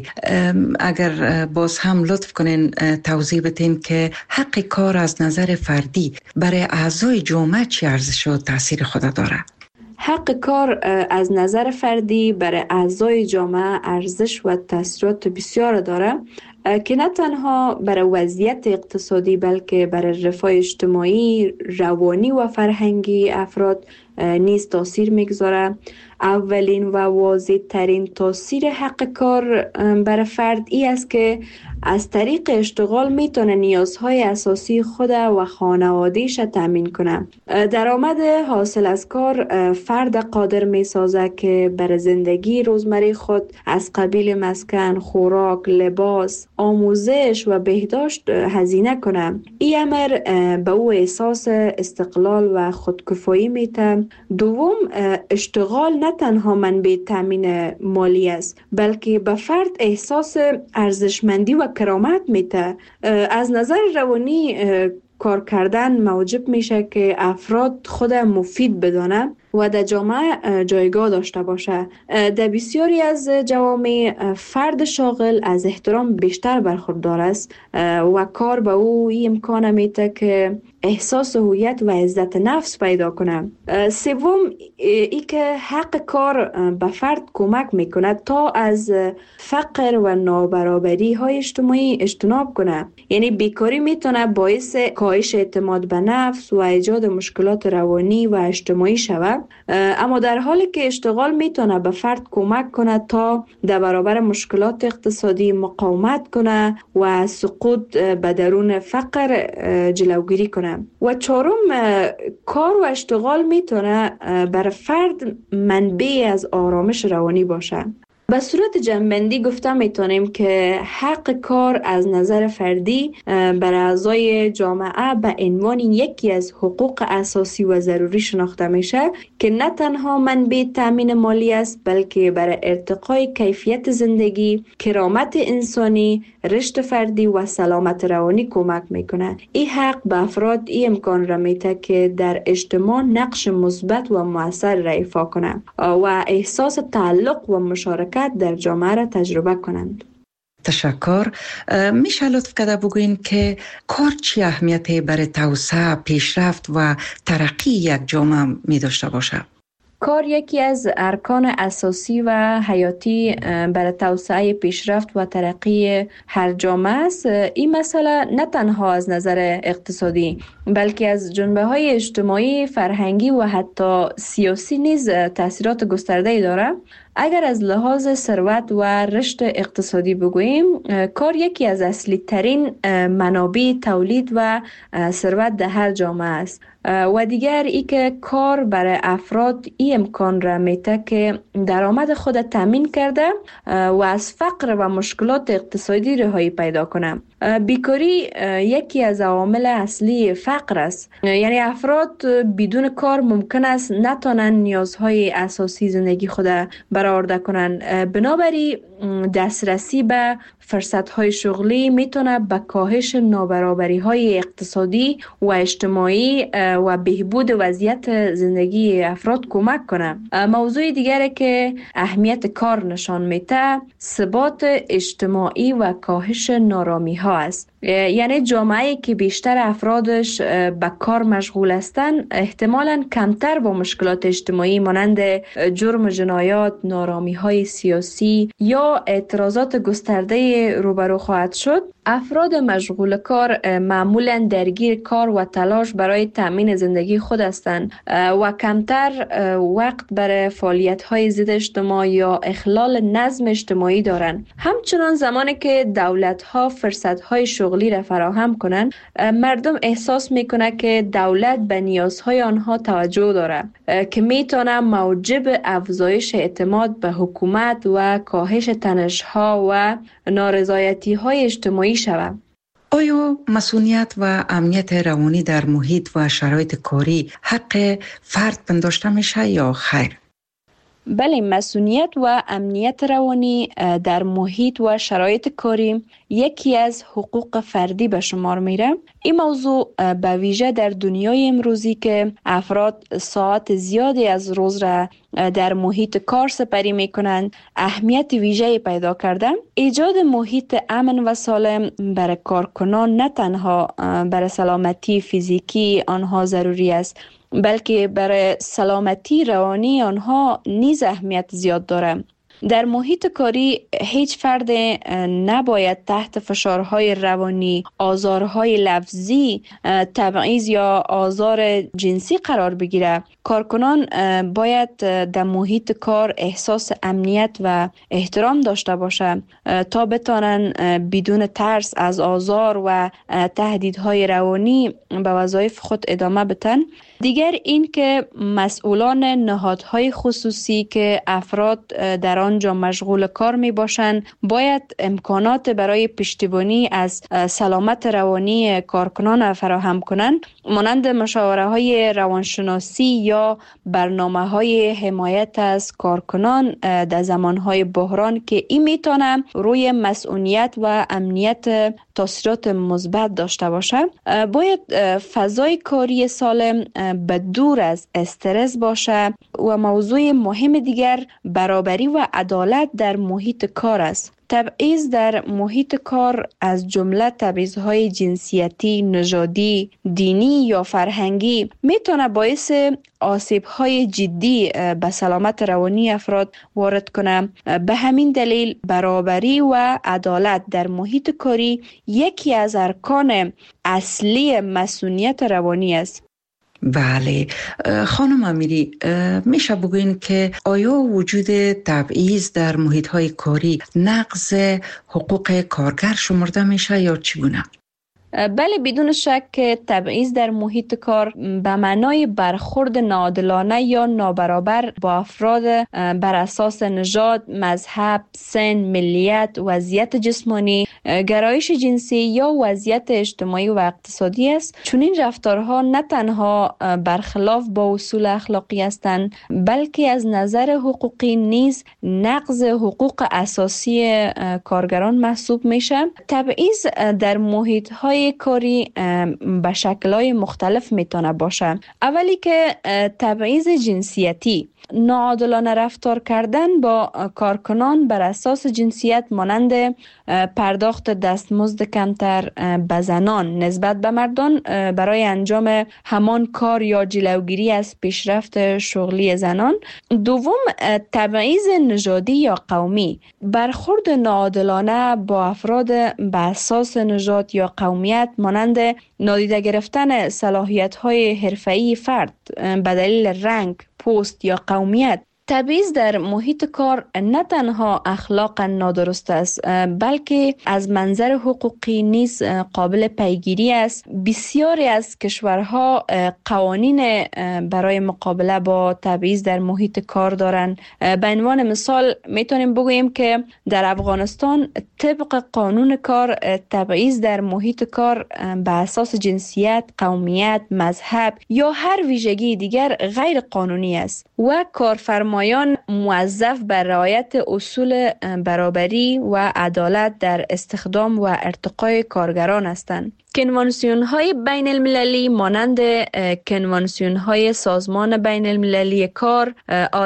اگر باز هم لطف کنین توضیح بدین که حق کار از نظر فردی برای اعضای جامعه چه ارزش و تاثیر خود داره؟ حق کار از نظر فردی برای اعضای جامعه ارزش و تاثیرات بسیار داره که نه تنها برای وضعیت اقتصادی بلکه برای رفاه اجتماعی، روانی و فرهنگی افراد نیز تاثیر میگذاره. اولین و واضح ترین تاثیر حق کار برای فرد ای است که از طریق اشتغال میتونه نیازهای اساسی خود و خانواده‌اش تامین کنه. درآمد حاصل از کار فرد قادر میسازه که برای زندگی روزمره خود از قبیل مسکن، خوراک، لباس، آموزش و بهداشت هزینه کنه. این امر به او احساس استقلال و خودکفایی میده. دوم، اشتغال نه تنها منبع تامین مالی است بلکه به فرد احساس ارزشمندی و کرامت میده. از نظر روانی کار کردن موجب میشه که افراد خود مفید بدانه و در جامعه جایگاه داشته باشه. در بسیاری از جوامع فرد شاغل از احترام بیشتر برخوردار است و کار به او این امکان میده که احساس هویت و عزت نفس پیدا کنه. سوم، ای که حق کار به فرد کمک میکنه تا از فقر و نابرابری های اجتماعی اجتناب کنه. یعنی بیکاری میتونه باعث کاهش اعتماد به نفس و ایجاد مشکلات روانی و اجتماعی شود، اما در حالی که اشتغال میتونه به فرد کمک کنه تا در برابر مشکلات اقتصادی مقاومت کنه و سقوط به درون فقر جلوگیری کنه. و چهارم، کار و اشتغال میتونه برای فرد منبع از آرامش روانی باشه. به صورت جمع‌بندی گفته میتونیم که حق کار از نظر فردی برای اعضای جامعه به عنوان یکی از حقوق اساسی و ضروری شناخته میشه که نه تنها منبع تامین مالی است بلکه برای ارتقای کیفیت زندگی، کرامت انسانی، رشد فردی و سلامت روانی کمک میکنه. این حق به افراد این امکان را میده که در اجتماع نقش مثبت و مؤثر را ایفا کنند و احساس تعلق و مشارکت در جامعه را تجربه کنند. تشکر. میشه لطف کرده بگوین که کار چی اهمیتی برای توسعه، پیشرفت و ترقی یک جامعه می داشته باشه؟ کار یکی از ارکان اساسی و حیاتی برای توسعه، پیشرفت و ترقی هر جامعه است. این مسئله نه تنها از نظر اقتصادی بلکه از جنبه‌های اجتماعی، فرهنگی و حتی سیاسی نیز تأثیرات گسترده‌ای دارد. اگر از لحاظ ثروت و رشد اقتصادی بگوییم، کار یکی از اصلی ترین منابع تولید و ثروت در هر جامعه است. و دیگر ای که کار برای افراد این امکان را میده که درآمد خود تامین کرده و از فقر و مشکلات اقتصادی رهایی پیدا کنه. بیکاری یکی از عوامل اصلی فقر است. یعنی افراد بدون کار ممکن است نتوانند نیازهای اساسی زندگی خود برآورده کنند. بنابراین دسترسی به فرصت‌های شغلی میتونه به کاهش نابرابری‌های اقتصادی و اجتماعی و بهبود وضعیت زندگی افراد کمک کنه. موضوع دیگری که اهمیت کار نشان میده، ثبات اجتماعی و کاهش نارامی‌ها است. یعنی جامعه‌ای که بیشتر افرادش به کار مشغول هستند احتمالاً کمتر با مشکلات اجتماعی مانند جرم و جنایات، نارامی‌های سیاسی یا اعتراضات گسترده روبرو خواهد شد. افراد مشغول کار معمولاً درگیر کار و تلاش برای تأمین زندگی خود هستند و کمتر وقت برای فعالیت‌های ضد اجتماع یا اخلال نظم اجتماعی دارند. همچنان زمانی که دولت‌ها فرصت‌های شغلی را فراهم کنند، مردم احساس می‌کنند که دولت به نیازهای آنها توجه دارد که می‌تواند موجب افزایش اعتماد به حکومت و کاهش تنش‌ها و نارضایتی‌های اجتماعی شود. آیا مسئولیت و امنیت روانی در محیط و شرایط کاری حق فرد پنداشته میشه یا خیر؟ بله، مسئولیت و امنیت روانی در محیط و شرایط کاری یکی از حقوق فردی به شمار میره. این موضوع به ویژه در دنیای امروزی که افراد ساعت زیادی از روز را در محیط کار سپری میکنند اهمیت ویژه‌ای پیدا کرده. ایجاد محیط امن و سالم برای کارکنان نه تنها برای سلامتی فیزیکی آنها ضروری است، بلکه برای سلامتی روانی آنها نیز اهمیت زیاد دارد. در محیط کاری هیچ فرد نباید تحت فشارهای روانی، آزارهای لفظی، تبعیض یا آزار جنسی قرار بگیره. کارکنان باید در محیط کار احساس امنیت و احترام داشته باشند تا بتانن بدون ترس از آزار و تهدیدهای روانی به وظایف خود ادامه بدن. دیگر این که مسئولان نهادهای خصوصی که افراد در آنجا مشغول کار می باشند باید امکانات برای پشتیبانی از سلامت روانی کارکنان فراهم کنند، مانند مشاوره های روانشناسی یا برنامه های حمایت از کارکنان در زمان های بحران که این میتونه روی مسئولیت و امنیت تاثیرات مثبت داشته باشه. باید فضای کاری سالم به دور از استرس باشه و موضوع مهم دیگر برابری و عدالت در محیط کار است. تبعیض در محیط کار از جمله تبعیض‌های جنسیتی، نژادی، دینی یا فرهنگی میتونه باعث آسیب‌های جدی به سلامت روانی افراد وارد کنه. به همین دلیل برابری و عدالت در محیط کاری یکی از ارکان اصلی مسئولیت روانی است. بله خانم امیری، میشه بگوین که آیا وجود تبعیض در محیط‌های کاری نقض حقوق کارگر شمرده میشه یا چگونه؟ بله، بدون شک که تبعیض در محیط کار به معنای برخورد ناعادلانه یا نابرابر با افراد بر اساس نژاد، مذهب، سن، ملیت، وضعیت جسمانی، گرایش جنسی یا وضعیت اجتماعی و اقتصادی است. چون این رفتارها نه تنها برخلاف با اصول اخلاقی هستند، بلکه از نظر حقوقی نیز نقض حقوق اساسی کارگران محسوب میشه. تبعیض در محیط‌های کاری به شکل‌های مختلف میتونه باشه. اولی که تبعیض جنسیتی، ناعادلانه رفتار کردن با کارکنان بر اساس جنسیت مانند پرداخت دستمزد کمتر به زنان نسبت به مردان برای انجام همان کار یا جلوگیری از پیشرفت شغلی زنان. دوم، تبعیض نژادی یا قومی، برخورد ناعادلانه با افراد به اساس نژاد یا قومیت مانند نادیده گرفتن صلاحیت‌های حرفه‌ای فرد به دلیل رنگ، پوست یا قومیت. تبعیض در محیط کار نه تنها اخلاقا نادرست است، بلکه از منظر حقوقی نیز قابل پیگیری است. بسیاری از کشورها قوانین برای مقابله با تبعیض در محیط کار دارند. به عنوان مثال میتونیم بگوییم که در افغانستان طبق قانون کار تبعیض در محیط کار به اساس جنسیت، قومیت، مذهب یا هر ویژگی دیگر غیر قانونی است و کارفرمایان موظف بر رعایت اصول برابری و عدالت در استخدام و ارتقای کارگران هستند. کنوانسیون‌های بین المللی مانند کنوانسیون‌های سازمان بین المللی کار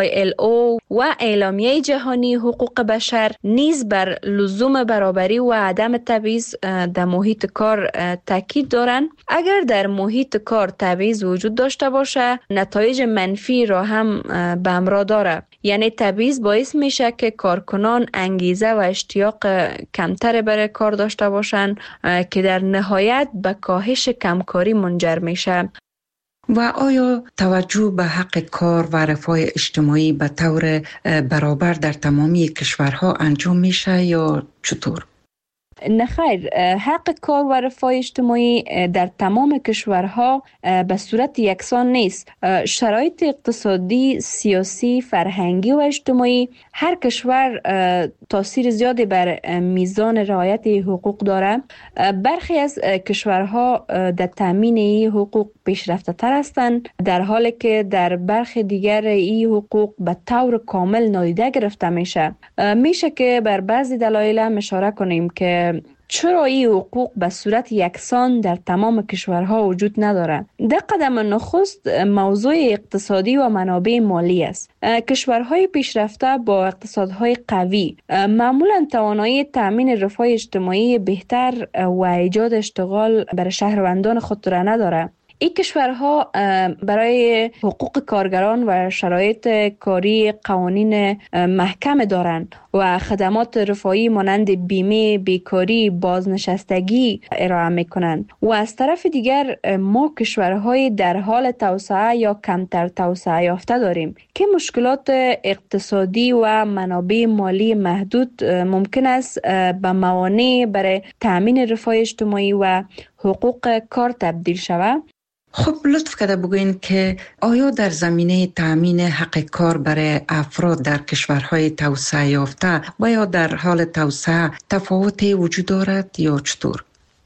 ILO و اعلامیه جهانی حقوق بشر نیز بر لزوم برابری و عدم تبعیض در محیط کار تاکید دارند. اگر در محیط کار تبعیض وجود داشته باشه، نتایج منفی را هم به همراه داره. یعنی تبعیض باعث میشه که کارکنان انگیزه و اشتیاق کمتر برای کار داشته باشند که در نهایت به کاهش کمکاری منجر میشه. و آیا توجه به حق کار و رفاه اجتماعی به طور برابر در تمامی کشورها انجام میشه یا چطور؟ نه خیر، حق کار و رفاه اجتماعی در تمام کشورها به صورت یکسان نیست. شرایط اقتصادی، سیاسی، فرهنگی و اجتماعی هر کشور تاثیر زیادی بر میزان رعایت حقوق داره. برخی از کشورها در تامین این حقوق پیشرفته تر هستند، در حالی که در برخی دیگر این حقوق به طور کامل نادیده گرفته میشه. میشه که بر بعضی دلایل اشاره کنیم که چرا این حقوق به صورت یکسان در تمام کشورها وجود نداره. در قدم نخست موضوع اقتصادی و منابع مالی است. کشورهای پیشرفته با اقتصادهای قوی معمولا توانایی تامین رفاه اجتماعی بهتر و ایجاد اشتغال برای شهروندان خود را نداره. این کشورها برای حقوق کارگران و شرایط کاری قوانین محکم دارند و خدمات رفاهی مانند بیمه، بیکاری، بازنشستگی ارائه میکنند. و از طرف دیگر ما کشورهای در حال توسعه یا کمتر توسعه یافته داریم که مشکلات اقتصادی و منابع مالی محدود ممکن است به موانع برای تامین رفاه اجتماعی و حقوق کار تبدیل شود. خب لطف کرده بگوین که آیا در زمینه تأمین حق کار برای افراد در کشورهای توسعه یافته و یا در حال توسعه تفاوتی وجود دارد یا چطور؟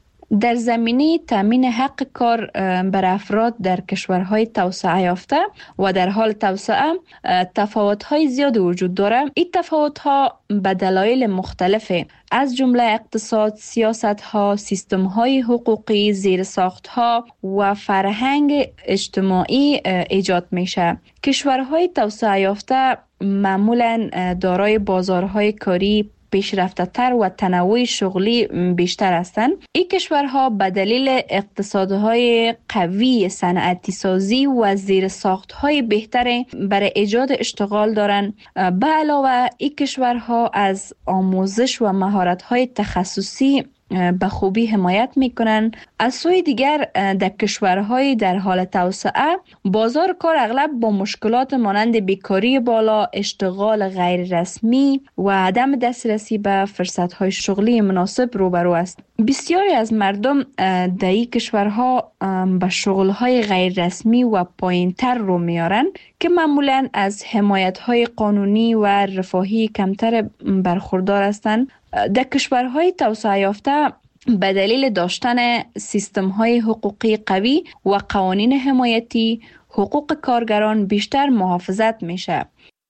در زمینه تامین حق کار بر افراد در کشورهای توسعه یافته و در حال توسعه تفاوت‌های زیاد وجود دارد. این تفاوت‌ها به دلایل مختلفه، از جمله اقتصاد، سیاست‌ها، سیستم‌های حقوقی، زیرساخت‌ها و فرهنگ اجتماعی ایجاد میشه. کشورهای توسعه یافته معمولاً دارای بازارهای کاری پیشرفته تر و تنوع شغلی بیشتر هستند. این کشورها به دلیل اقتصادهای قوی، صنعتی سازی و زیرساختهای بهتر برای ایجاد اشتغال دارند. به علاوه این کشورها از آموزش و مهارت‌های تخصصی به خوبی حمایت میکنند. از سوی دیگر در کشورهای در حال توسعه بازار کار اغلب با مشکلات مانند بیکاری بالا، اشتغال غیر رسمی و عدم دسترسی به فرصتهای شغلی مناسب روبرو است. بسیاری از مردم در این کشورها به شغلهای غیر رسمی و پایینتر رو میارن که معمولاً از حمایت‌های قانونی و رفاهی کمتر برخوردار هستند. در کشورهای توسعه یافته به دلیل داشتن سیستم‌های حقوقی قوی و قوانین حمایتی، حقوق کارگران بیشتر محافظت میشه.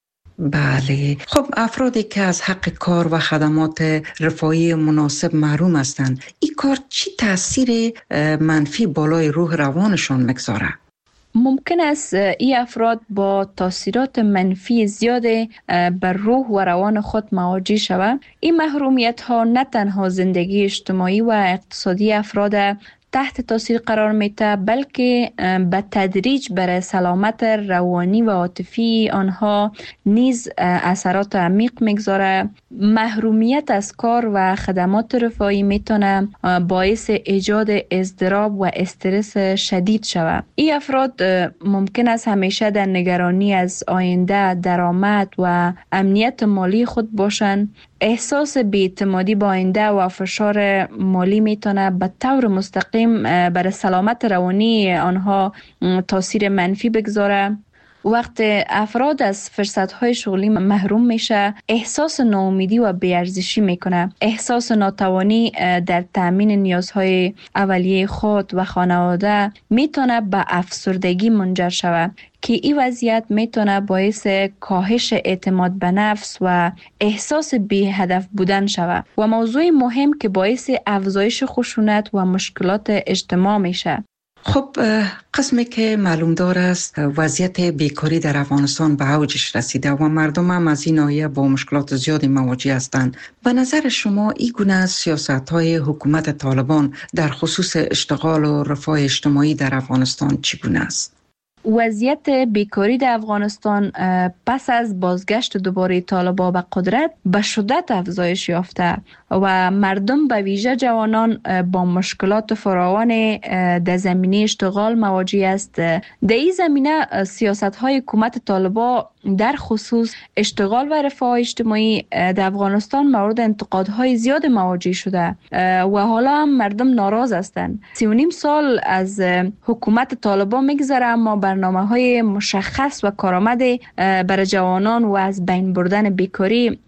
بله. خب افرادی که از حق کار و خدمات رفاهی مناسب محروم هستند، این کار چی تاثیر منفی بالای روح روانشان میگذاره؟ ممکن است این افراد با تاثیرات منفی زیاد بر روح و روان خود مواجه شوند. این محرومیت ها نه تنها زندگی اجتماعی و اقتصادی افراد تحت تاثیر قرار میده، بلکه به تدریج بر سلامت روانی و عاطفی آنها نیز اثرات عمیق میگذاره. محرومیت از کار و خدمات رفاهی میتونه باعث ایجاد اضطراب و استرس شدید شود. این افراد ممکن است همیشه در نگرانی از آینده، درآمد و امنیت مالی خود باشند. احساس بی‌اعتمادی با آینده و فشار مالی میتونه به طور مستقیم بر سلامت روانی آنها تاثیر منفی بگذاره. وقت افراد از فرصت‌های شغلی محروم میشه، احساس ناامیدی و بی‌ارزشی میکنه. احساس ناتوانی در تامین نیازهای اولیه خود و خانواده میتونه به افسردگی منجر شود که این وضعیت میتونه باعث کاهش اعتماد به نفس و احساس بی هدف بودن شود و موضوع مهم که باعث افزایش خشونت و مشکلات اجتماع میشه. خب قسمی که معلوم دار است وضعیت بیکاری در افغانستان به اوجش رسیده و مردم هم از این ناحیه با مشکلات زیادی مواجه هستند. به نظر شما این گونه سیاست‌های حکومت طالبان در خصوص اشتغال و رفاه اجتماعی در افغانستان چگونه است؟ وضعیت بیکاری در افغانستان پس از بازگشت دوباره طالبان به قدرت به شدت افزایش یافته و مردم به ویژه جوانان با مشکلات فراوان در زمینه اشتغال مواجه است. در این زمینه سیاست‌های حکومت طالبان در خصوص اشتغال و رفاه اجتماعی در افغانستان مورد انتقادهای زیاد مواجه شده و حالا هم مردم ناراض هستند. 3.5 سال از حکومت طالبان میگذره اما برنامه‌های مشخص و کارآمد برای جوانان و از بین بردن بیکاری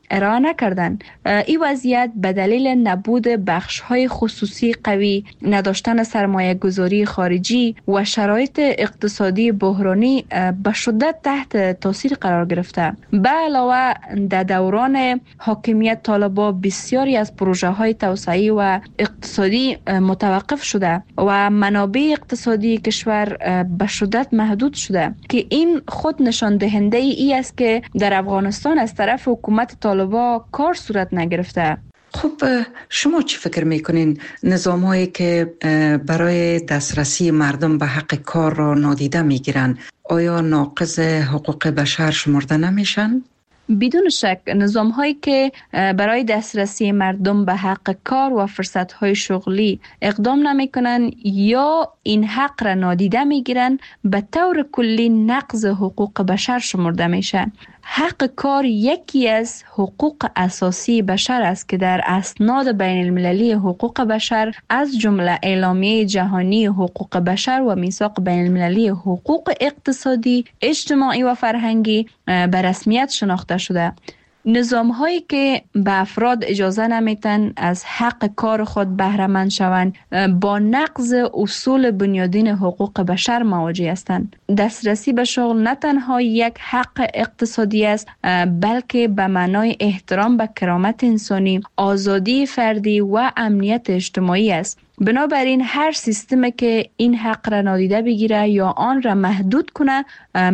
ارائه نکردند. این وضعیت به دلیل نبود بخش‌های خصوصی قوی، نداشتن سرمایه‌گذاری خارجی و شرایط اقتصادی بحرانی به شدت تحت تاثیر قرار گرفته. به علاوه در دوران حاکمیت طالبان بسیاری از پروژه‌های توسعه‌ای و اقتصادی متوقف شده و منابع اقتصادی کشور به شدت محدود شده که این خود نشان دهنده ای است که در افغانستان از طرف حکومت طالبان کار صورت نگرفته. خب شما چی فکر میکنین نظامایی که برای دسترسی مردم به حق کار را نادیده میگیرن آیا ناقض حقوق بشر شمرده نمیشن؟ بدون شک نظام هایی که برای دسترسی مردم به حق کار و فرصت های شغلی اقدام نمی کنن یا این حق را نادیده می گیرن به طور کلی نقض حقوق بشر شمرده میشن. حق کار یکی از حقوق اساسی بشر است که در اسناد بین المللی حقوق بشر از جمله اعلامیه جهانی حقوق بشر و میثاق بین المللی حقوق اقتصادی، اجتماعی و فرهنگی به رسمیت شناخته شده. نظام هایی که به افراد اجازه نمیتن از حق کار خود بهره مند شوند با نقض اصول بنیادین حقوق بشر مواجه هستند. دسترسی به شغل نه تنها یک حق اقتصادی است بلکه به معنای احترام به کرامت انسانی، آزادی فردی و امنیت اجتماعی است. بنابراین هر سیستمی که این حق را نادیده بگیره یا آن را محدود کنه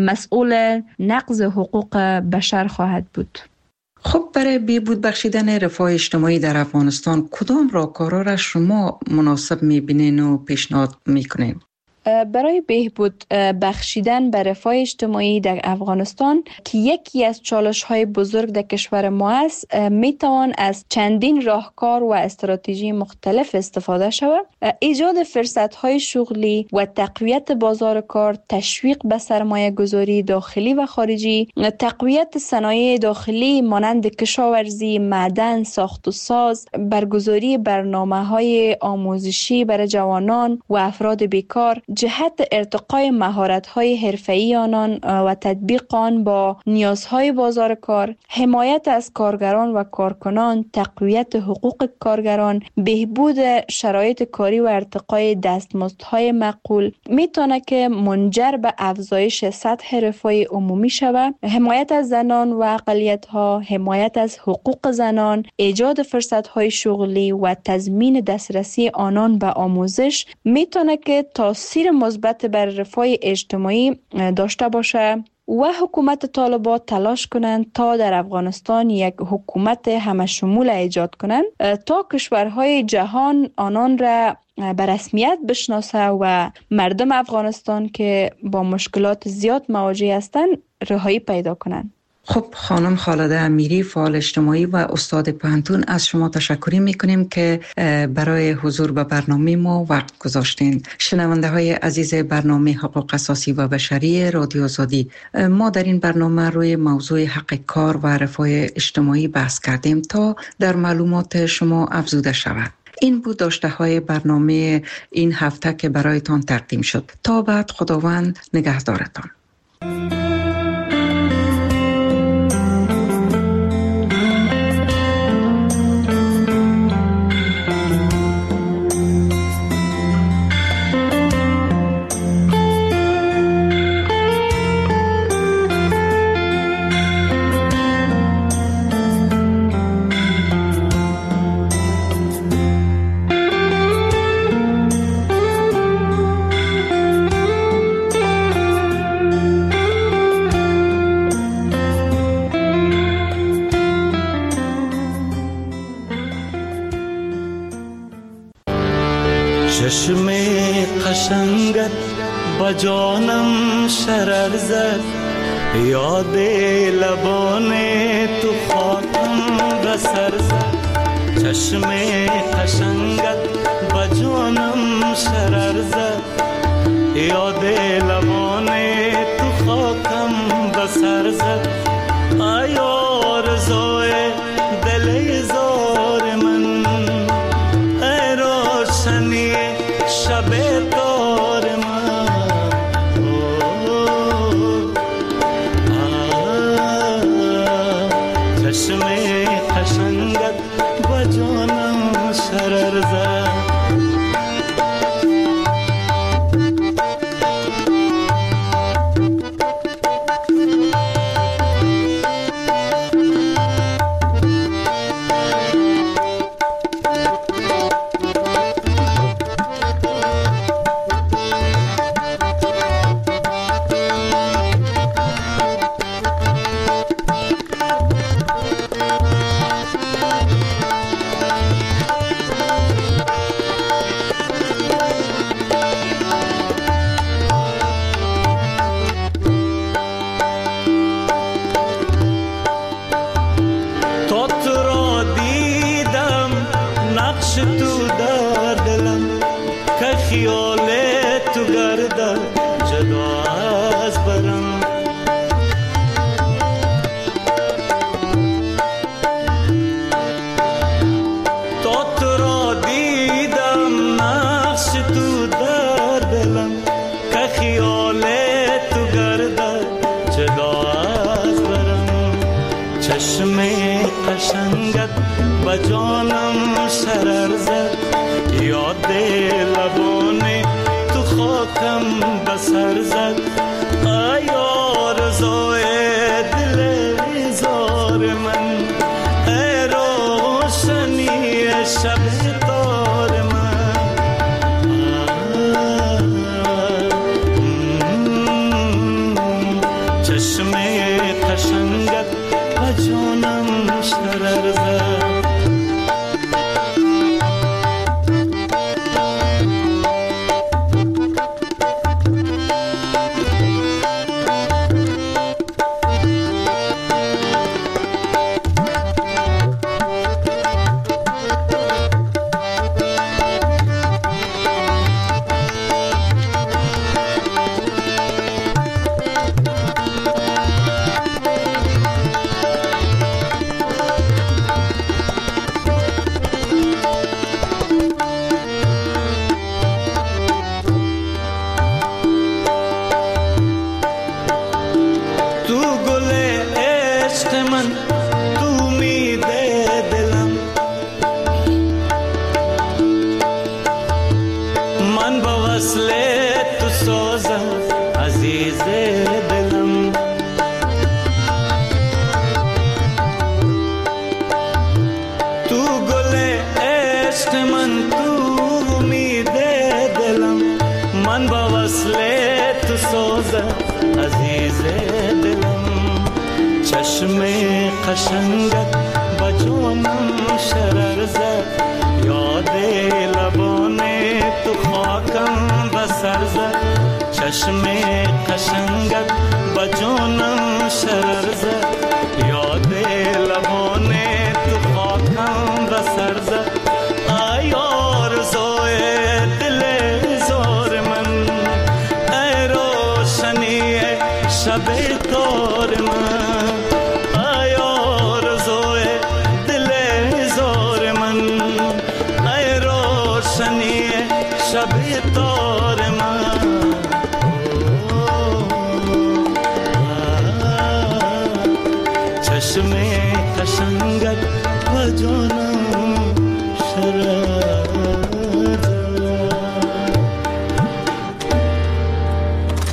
مسئول نقض حقوق بشر خواهد بود. خب برای بهبود بخشیدن رفاه اجتماعی در افغانستان کدام راهکارها را شما مناسب می‌بینین و پیشنهاد می‌کنین؟ برای بهبود بخشیدن به رفاه اجتماعی در افغانستان که یکی از چالش‌های بزرگ در کشور ما است، میتوان از چندین راهکار و استراتژی مختلف استفاده شود. ایجاد فرصت‌های شغلی و تقویت بازار کار، تشویق به سرمایه‌گذاری داخلی و خارجی، تقویت صنایع داخلی مانند کشاورزی، معدن، ساخت و ساز، برگزاری برنامه‌های آموزشی برای جوانان و افراد بیکار، جهت ارتقای مهارت‌های حرفه‌ای آنان و تطبیق آن با نیازهای بازار کار، حمایت از کارگران و کارکنان، تقویت حقوق کارگران، بهبود شرایط کاری و ارتقای دستمزدهای معقول میتونه که منجر به افزایش سطح رفاه عمومی شود. حمایت از زنان و اقلیت‌ها، حمایت از حقوق زنان، ایجاد فرصت‌های شغلی و تضمین دسترسی آنان به آموزش میتونه که تاثیر مثبت بر رفاه اجتماعی داشته باشه و حکومت طالبان تلاش کنند تا در افغانستان یک حکومت همه شمول ایجاد کنند تا کشورهای جهان آنان را به رسمیت بشناسه و مردم افغانستان که با مشکلات زیاد مواجه هستند رهایی پیدا کنند. خب خانم خالده امیری، فعال اجتماعی و استاد پوهنتون، از شما تشکر میکنیم که برای حضور به برنامه ما وقت گذاشتین. شنونده های عزیز برنامه حقوق اساسی و بشری رادیو آزادی، ما در این برنامه روی موضوع حق کار و رفاه اجتماعی بحث کردیم تا در معلومات شما افزوده شود. این بود داشته های برنامه این هفته که برایتان تقدیم شد. تا بعد، خداوند نگهدارتان. چشم قشنگت با جانم شرر زد، یاد لبان تو خاکم به سر زد. چشم قشنگت با جانم شرر زد، یاد لبان تو خاکم به سر زد. آیا رضای دل زار من، ای روشنی شب دار من، چشم جدا از برم. تا تو را دیدم نقش تو در دلم، که خیال تو گردد جدا از برم. چشم قشنگت با جانم شرر زد، یاد لبان تو خاکم بسر زد. ای آرزوی دل زار من، ای روشنی شب تار من. چشم قشنگت با جانم شرر زد. چشم قشنگت با جانم شرر زد، یاد لبان تو خاکم بسر زد. چشم قشنگت با جانم شرر زد، یاد لبان تو خاکم بسر زد. ای آرزوی دل زار من، ای روشنی شب